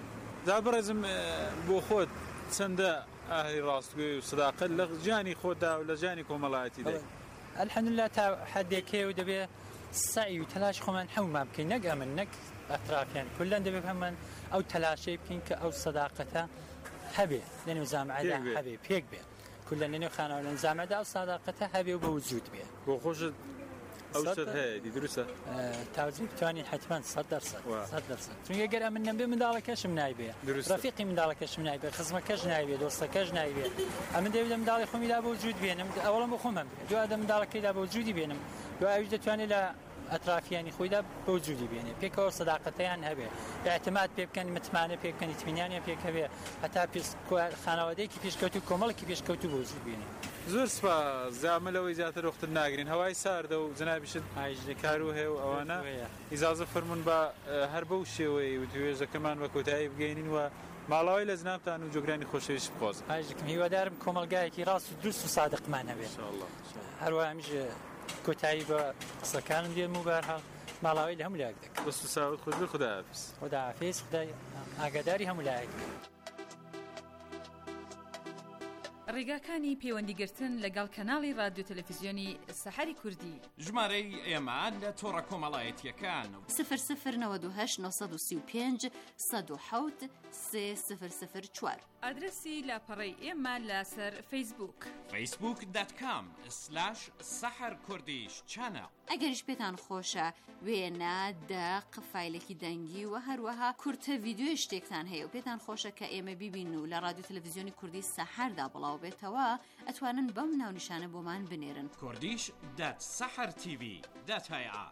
دا بەڕێزم بۆ خۆت چەندە ئاهی ڕاستگۆی و سەداقەت لە ژیانی خۆتدا و لە ژیانی کۆمەڵایەتیدا الحەمدوللا تا حەدێکەیە و دەبێت سعی و تەلاش خۆمان هەمومان بکەین نەک ئەمن نەک ئەطرافیان کولەن دەبێت هەمان ئەو تەلاشەی بکەین کە ئەو سەداقەتە هەبێ لەنێو جامعەدا هەبێ پێک بێ کولەن لەنێو خانەوە لە جامعەدا ئەو سەداقەتە هەبێ و بە وجود بێ بۆ خۆشت ئەو شت هەیە دی دروستە تاوزی بتوانین حتمما سەد دەرسەد سەد دەرسەد چونکە گەر ئەمن نەبێ منداڵەکەشم نایبێ ڕەفیقی منداڵەکەشم نایبێ خزمەکەش نایبێ دۆستەکەش نایبێ ئەمن دەوێت لە منداڵی خۆمیدا بە وجود بێنم ئەوڵم بۆ خۆمم دوای دە منداڵەکەیدا بە وجودی بێنم دوای ئەویش دەتوانێت لە ئەطرافیانی خۆیدا بە وجودی بێنێ پێکەوە سەداقەتەیان هەبێ اعتماد پێ بکەن متمانە پێ بکەن ئیتمینانیان پێک هەبێ هەتا خانەوادەیەکی پێشکەوت و کۆمەڵێکی پێشکەوت و بە وجود بێنێ زۆر سپاس زاملەوەی زیاتر وەختت ناگرین هەوای ساردە و جنابیشت کار و هەیە و ئەوانە ئیجازە فەرموون بە هەر بەو شێوەی و توێژەکەمان بە کۆتایی بگەینین و ماڵاوی لە جنابتان و جۆگرانی خۆشەویست بخوازن هاژکم هیوادارم کۆمەلگایەکی ڕاست و دروست و سادقمان هەبێت هەروە هەمیش کۆتایی بە قسەکانم دێم و بەرهەڵ ماڵاوی لە هەموو لایەک دەکەم بەست و ساوت خۆت بێ خوداحافیز خوداحافیز خدای ئاگاداری هەموو لایەک ڕێگاکانی پەیوەندیگرتن لەگەڵ کەناڵی رادیۆ تەلەڤیزیۆنی سەحەری کوردی. ژمارەی ئێمە لە تۆڕە کۆمەڵایەتیەکان سفر سفر نەوەد و هەشت نۆ سی و پێنج سەد و حەوت سێ سفر سفر چوار. ئادرسی لاپەڕەی ئێمە لەسەر فەیسبووک فەیسبووک دات کام سلاش سەحەر کوردیش چانە. ئەگەریش پێتان خۆشە وێنە دەق فایلێکی دەنگی و هەروەها کورتە ڤیدیۆی شتێکتان هەیە و پێتان خۆشە کە ئێمە بیبین و لە رادیۆ تەلەڤیزیۆنی کوردی سەحەردا بڵاو بێتەوە ئەتوانن بەم ناونیشانە بۆمان بنێرن. کوردیش دات سەحەر تیڤی دات هەیە.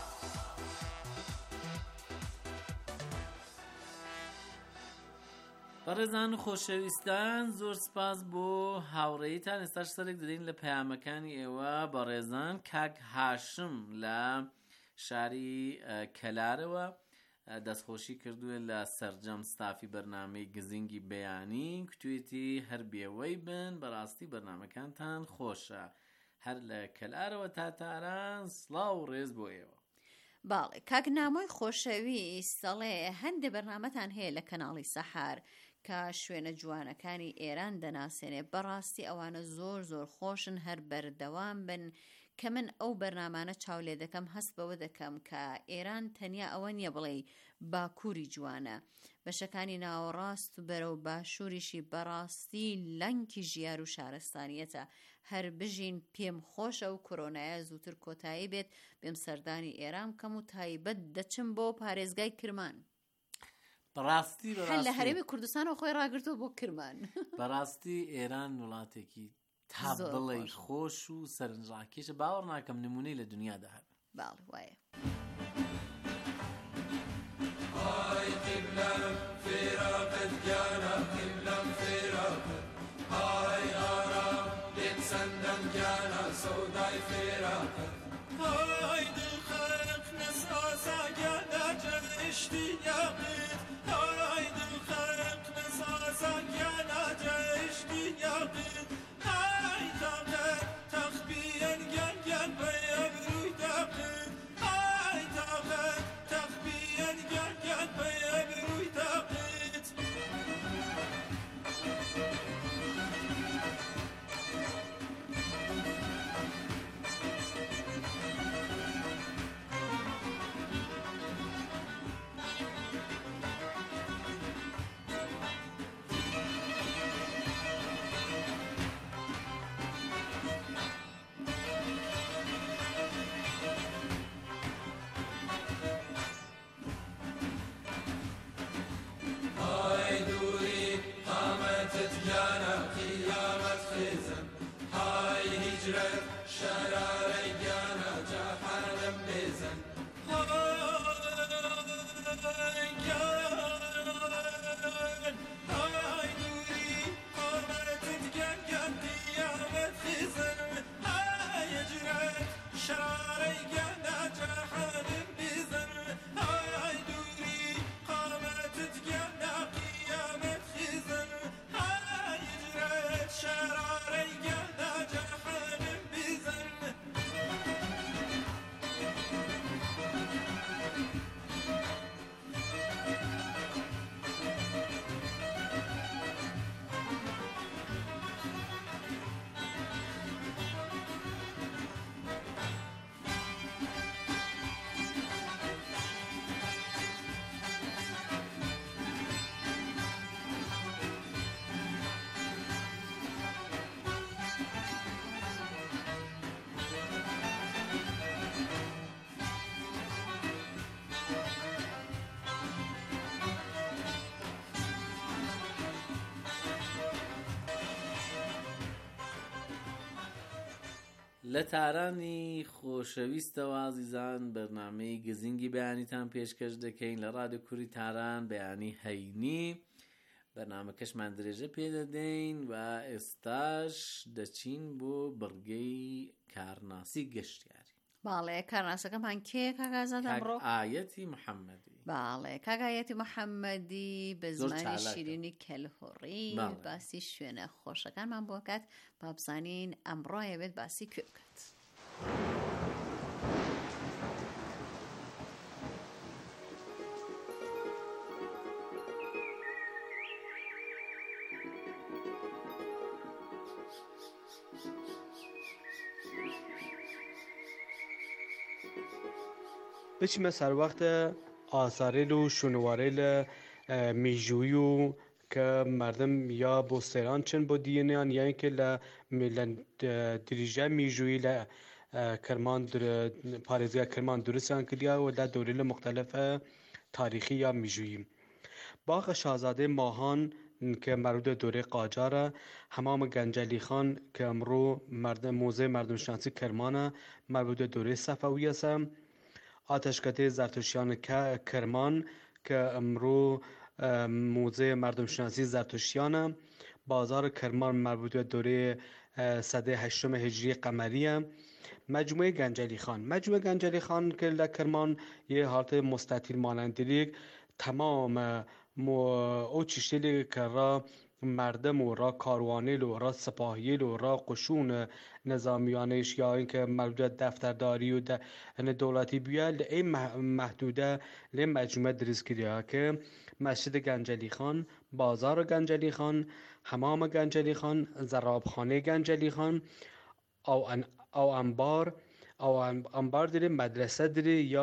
بەڕێزان و خۆشەویستان زۆر سپاس بۆ هاوڕێیتان. ئێستاش سەرێک دەدەین لە پەیامەکانی ئێوە. بەڕێزان کاک هاشم لە شاری کەلارەوە دەستخۆشی کردووە لە سەرجەم ستافی بەرنامەی گزینگی بەیانی، کتوێتی هەر بێوەی بن بەڕاستی بەرنامەکانتان خۆشە. هەر لە کەلارەوە تا تاران سڵاو و ڕێز بۆ ئێوە. باڵێ کاک نامۆی خۆشەویست سەڵێ هەندێک بەرنامەتان هەیە لە کەناڵی سەحار کە شوێنە جوانەکانی ئێران دەناسێنێ. بەڕاستی ئەوانە زۆر زۆر خۆشن، هەر بەردەوام بن کە من ئەو بەرنامانە چاولێ دەکەم، هەست بەوە دەکەم کە ئێران تەنیا ئەوە نییە بڵێ باکووری جوانە، بەشەکانی ناوەڕاست و بەرەو باشووریشی بەڕاستی لەنکی ژیار و شارستانیەتە. هەر بژین پێم خۆشە و کۆرۆنایە زووتر کۆتایی بێت، بێم سەردانی ئێران کەم و تایبەت دەچم بۆ پارێزگای کرمان. بەڕاستی هەر لە هەرێمی کوردستانەوە خۆی ڕاگرتووە بۆ کرمان. بەڕاستی ئێران وڵاتێکی تا بڵێ خۆش و سەرنجڕاکێشە، باوەڕ ناکەم نمونەی لە دنیادا هەبێت. باڵێ وایە. هاي قبلة فراقت جانا قبلة فراقت هاي غارة بتسندم جانا سوداي فراقت هاي دلخلق نساسا جانا جرشتي ياقت هاي دلخلق نساسا جانا جرشتي ياقت هاي طاقت تخبيا جان جان بيا بروي داقت هاي طاقت تخبيا جان جان بيا بروي داقت لە تارانی خۆشەویستەوە ئازیزان بەرنامەی گزینگی بەیانیتان پێشکەش دەکەین لە رادیۆ کوردی تاران بەیانی هەینی. بەرنامەکەشمان درێژە پێدەدەین و ئێستاش دەچین بۆ بڕگەی کارناسی گەشتیاری. باڵێ کارناسەکەمان کێ کاگازاد ئەمڕۆ؟ ئایەتی محەممەدی. باڵێ کاگایەتی محەممەدی بە زمانی شیرینی کەلهۆڕی باسی شوێنە خۆشەکانمان بۆ کات با بزانین ئەمڕۆیە بێت باسی کوێ بکات. بچیمە سەر وەختە ئاسارێل و شونوارێل میژووی و کە مردم یا بۆ سێران چن بۆ دیێنیان یان کە لە دریژە میژووی لە کرمان پارێزگا کرمان درستیان کردیا و لە دۆرێلە مختلفە تاریخی یا میژووی. باغ شاهزاده ماهان که مربوط دوره قاجاره، حمام گنجلی خان که امرو مردم موزه مردم شناسی کرمانه مربوط دوره صفوی است. آتشکده زرتشتیان کرمان که امرو موزه مردم شناسی زرتشتیانه. بازار کرمان مربوط دوره سده هشتم هجری قمریه. مجموعه گنجلی خان مجموعه گنجلی خان که در کرمان یه حالت مستطیل مانندی تمام مو او چیشتلی که را مردم و را کاروانیل و را سپاهیل و را قشون نظامیانش یا اینکه مربوط دفترداری و دولتی بیاد این محدوده لی مجموعه دریز کرده که مسجد گنجلی خان، بازار گنجلی خان، حمام گنجلی خان، زرابخانه گنجلی خان او ان او انبار او انبار داره، مدرسه داره یا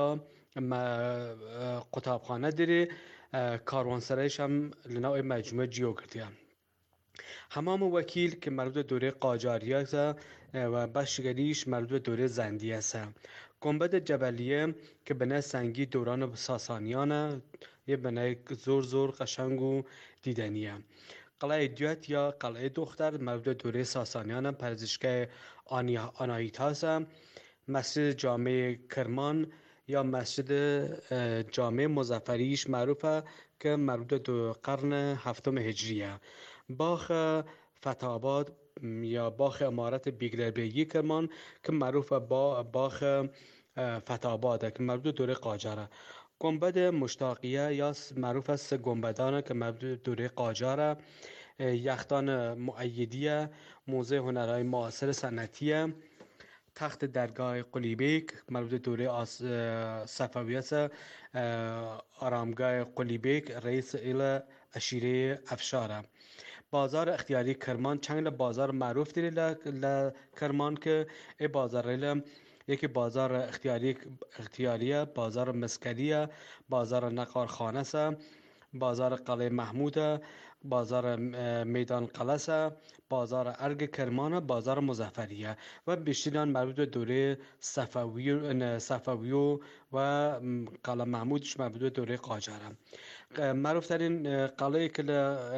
قطابخانه داره، کاروانسرایش هم لنوع مجموعه جیو کرده. حمام وکیل که مربوط دوره قاجاریه است و بخشگریش مربوط دوره زندیه است. گنبد جبلیه که بنای سنگی دوران ساسانیانه، یه بنای زور زور قشنگ و دیدنیه. قلعه دیوت یا قلعه دختر مربوط دوره ساسانیانه، پرزشگاه آناهیتا است. مسجد جامع کرمان یا مسجد جامع مظفریش معروفه که مربوط دو قرن هفتم هجریه. باغ فتح‌آباد یا باغ امارت بیگلربیگی کرمان که معروف با باغ فتح‌آباد که مربوط دوره قاجاره. گنبد مشتاقیه یا معروف است گنبدانه که مربوط دوره قاجاره. یختان مؤیدیه، موزه هنرهای معاصر سنتیه. تخت درگاه قلیبک مربوط دوره صفوی است. آرامگاه قلیبک رئیس ایل اشیره افشاره. بازار اختیاری کرمان چند بازار معروف داره ل کرمان که ای بازار یکی بازار اختیاری اختیاریه، بازار مسکریه، بازار نقارخانه است، بازار قلعه محمود، بازار میدان قلعه، بازار ارگ کرمان، بازار مظفریه و بیشتران مربوط به دوره صفوی صفوی و قلعه محمودش مربوط به دوره قاجاره. معروف ترین قلعه که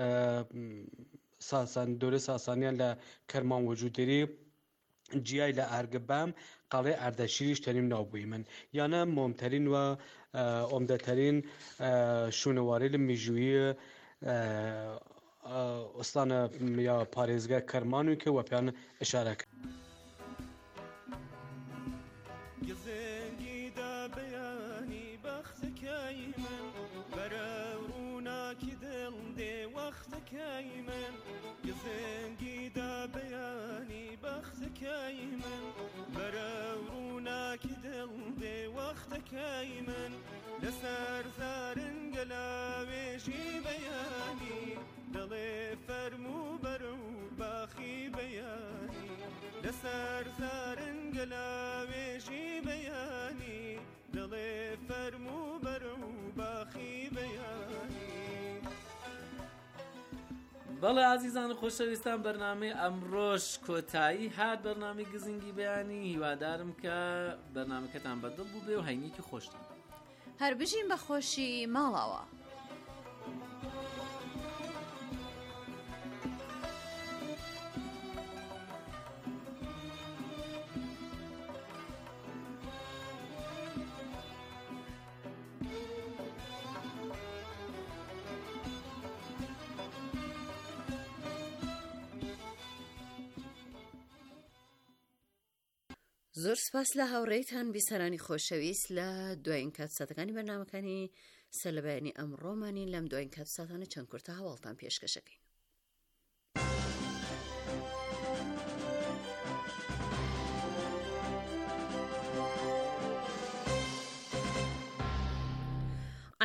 ساسان دوره ساسانیان ل کرمان وجود داره جیای ل ارگ بم قلعه اردشیرش ترین نابوی من یعنی مهمترین و عمده ترین شونواری میجویی استان یا پارێزگا کرمانوی که و پیان اشاره کرد. گزنگی دا بیانی بخت کی من برونا کی دل دی وقت کی من گزنگی دا بیانی بخت کی من برونا کی دل دی وقت کی من لسر زارن گلاویجی بیانی دلی فرمو برو باخی بیانی لسر زارن گلاویجی بیانی دلی فرمو برو باخی بیانی. بەڵێ عزیزان خۆشەویستان بەرنامەی ئەمڕۆژ کۆتایی هات بەرنامەی گزنگی بەیانی هیوادارم کە بەرنامەکەتان بەدڵ بوو بێ و هەینیکی خۆشتان هەر بژین بە خۆشی ماڵاوە. زۆر سپاس لە هاوڕێیتان بیسەرانی خۆشەویست لە دوایین کات ساتەکانی بەرنامەکانی سەلەبەیانی ئەمڕۆمانی لەم دوایین کات ساتانە چەند کورتە هەواڵتان پێشکەشەکەین.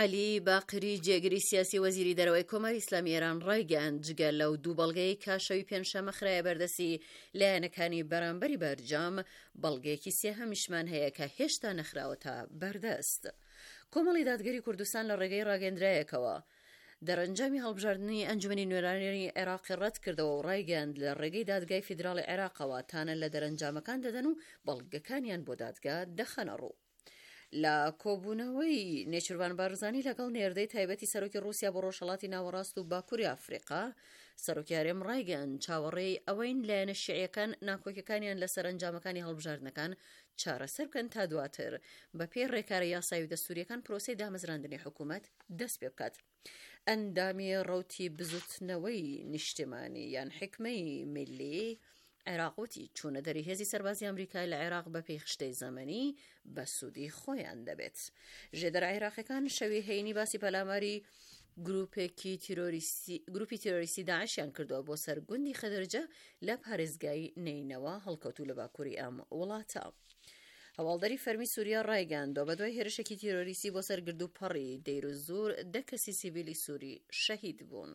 علی باقری جێگری سیاسی وەزیری دەرەوەی کۆماری ئیسلامی ئێران ڕایگەاند جگە لەو دوو بەڵگەی کاشەوی پێنجشەممە خرایە بەردەسی لایەنەکانی بەرامبەری بەرجام بەڵگەیەکی سێهەمیشمان هەیە کە هێشتا نەخراوەتە بەردەست. کۆمەڵی دادگەری کوردستان لە ڕێگەی ڕاگەندرایەکەوە دەرەنجامی هەڵبژاردننی ئەنجومەنی نوێرانیانی عێراقی ڕەت کردەوە و ڕایگەاند لە ڕێگەی دادگای فیدراڵی عێراقەوە تانە لە دەرەنجامەکان دەدەن و بەڵگەکانیان بۆ دادگا دەخەنە ڕوو. لە کۆبوونەوەی نێچروان بارزانی لەگەڵ نێردەی تایبەتی سەرۆکی رووسیا بۆ ڕۆژهەڵاتی ناوەڕاست و باکووری ئافریقا سەرۆکیارێم ڕایگەاند چاوەڕێی ئەوەین لایەنە شیعیەکان ناکۆکیەکانیان لە سەرنجامەکانی هەڵبژاردنەکان چارەسەر بکەن تا دواتر بە پێی ڕێکارە یاسایی و دەستوریەکان پرۆسەی دامەزراندنی حکوومەت دەست پێ بکات. ئەندامی ڕەوتی بزوتنەوەی نیشتیمانی یان حکمەی میلی عێراقوتی چوونە دەری هێزی سەربازی ئەمریکای لە عێراق بە پێی خشتەی زەمەنی بە سوودی خۆیان دەبێت. ژێدەر عێراقیەکان شەوی هەینی باسی پەلاماری گروپێکی گروپی تیرۆریستی داعشیان کردەوە بۆ سەر گوندی خەدرجە لە پارێزگای نینەوە هەڵکەوتوو لە باکووری ئەم وڵاتە. هەواڵدەری فەرمی سووریا ڕایگەاندەوە بە دوای هێرشێکی تیرۆریستی بۆ سەر گرد و پەڕی دەیر و زوور دە کەسی سیڤیلی سووری شەهید بوون.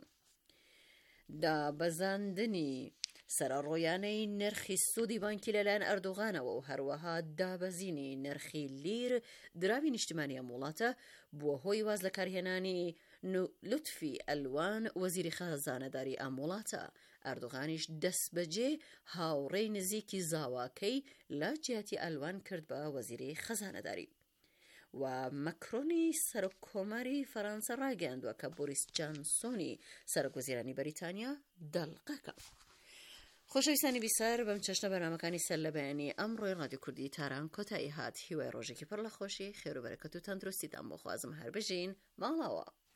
دابەزاندنی سەرڕۆیانەی نرخی سوودی بانکی لەلایەن ئەردوغانەوە و هەروەها دابەزینی نرخی لیر دراوی نیشتیمانی ئەم وڵاتە بووە هۆی واز لە کارهێنانی لوتفی ئەلوان وەزیری خەزانەداری ئەم وڵاتە. ئەردوغانیش دەست بەجێ هاوڕێی نزیکی زاواکەی لە جیاتی ئەلوان کرد بە وەزیری خەزانەداری. و مەکرۆنی سەرۆککۆماری فەرانسە ڕاگەاندووە کە بۆریس جانسۆنی سەرۆکوەزیرانی بەریتانیا دەڵقەکە. خۆشەویستانی بیسەر بەم چەشنە بەرنامەکانی سەر لە بەیانی ئەمڕۆی ڕادیۆ کوردی تاران کۆتایی هات. هیوای ڕۆژێکی پڕ لە خۆشی خێر و بەرەکەت و تەندروستیتان بۆ خوازم هەر بژین ماڵەوە.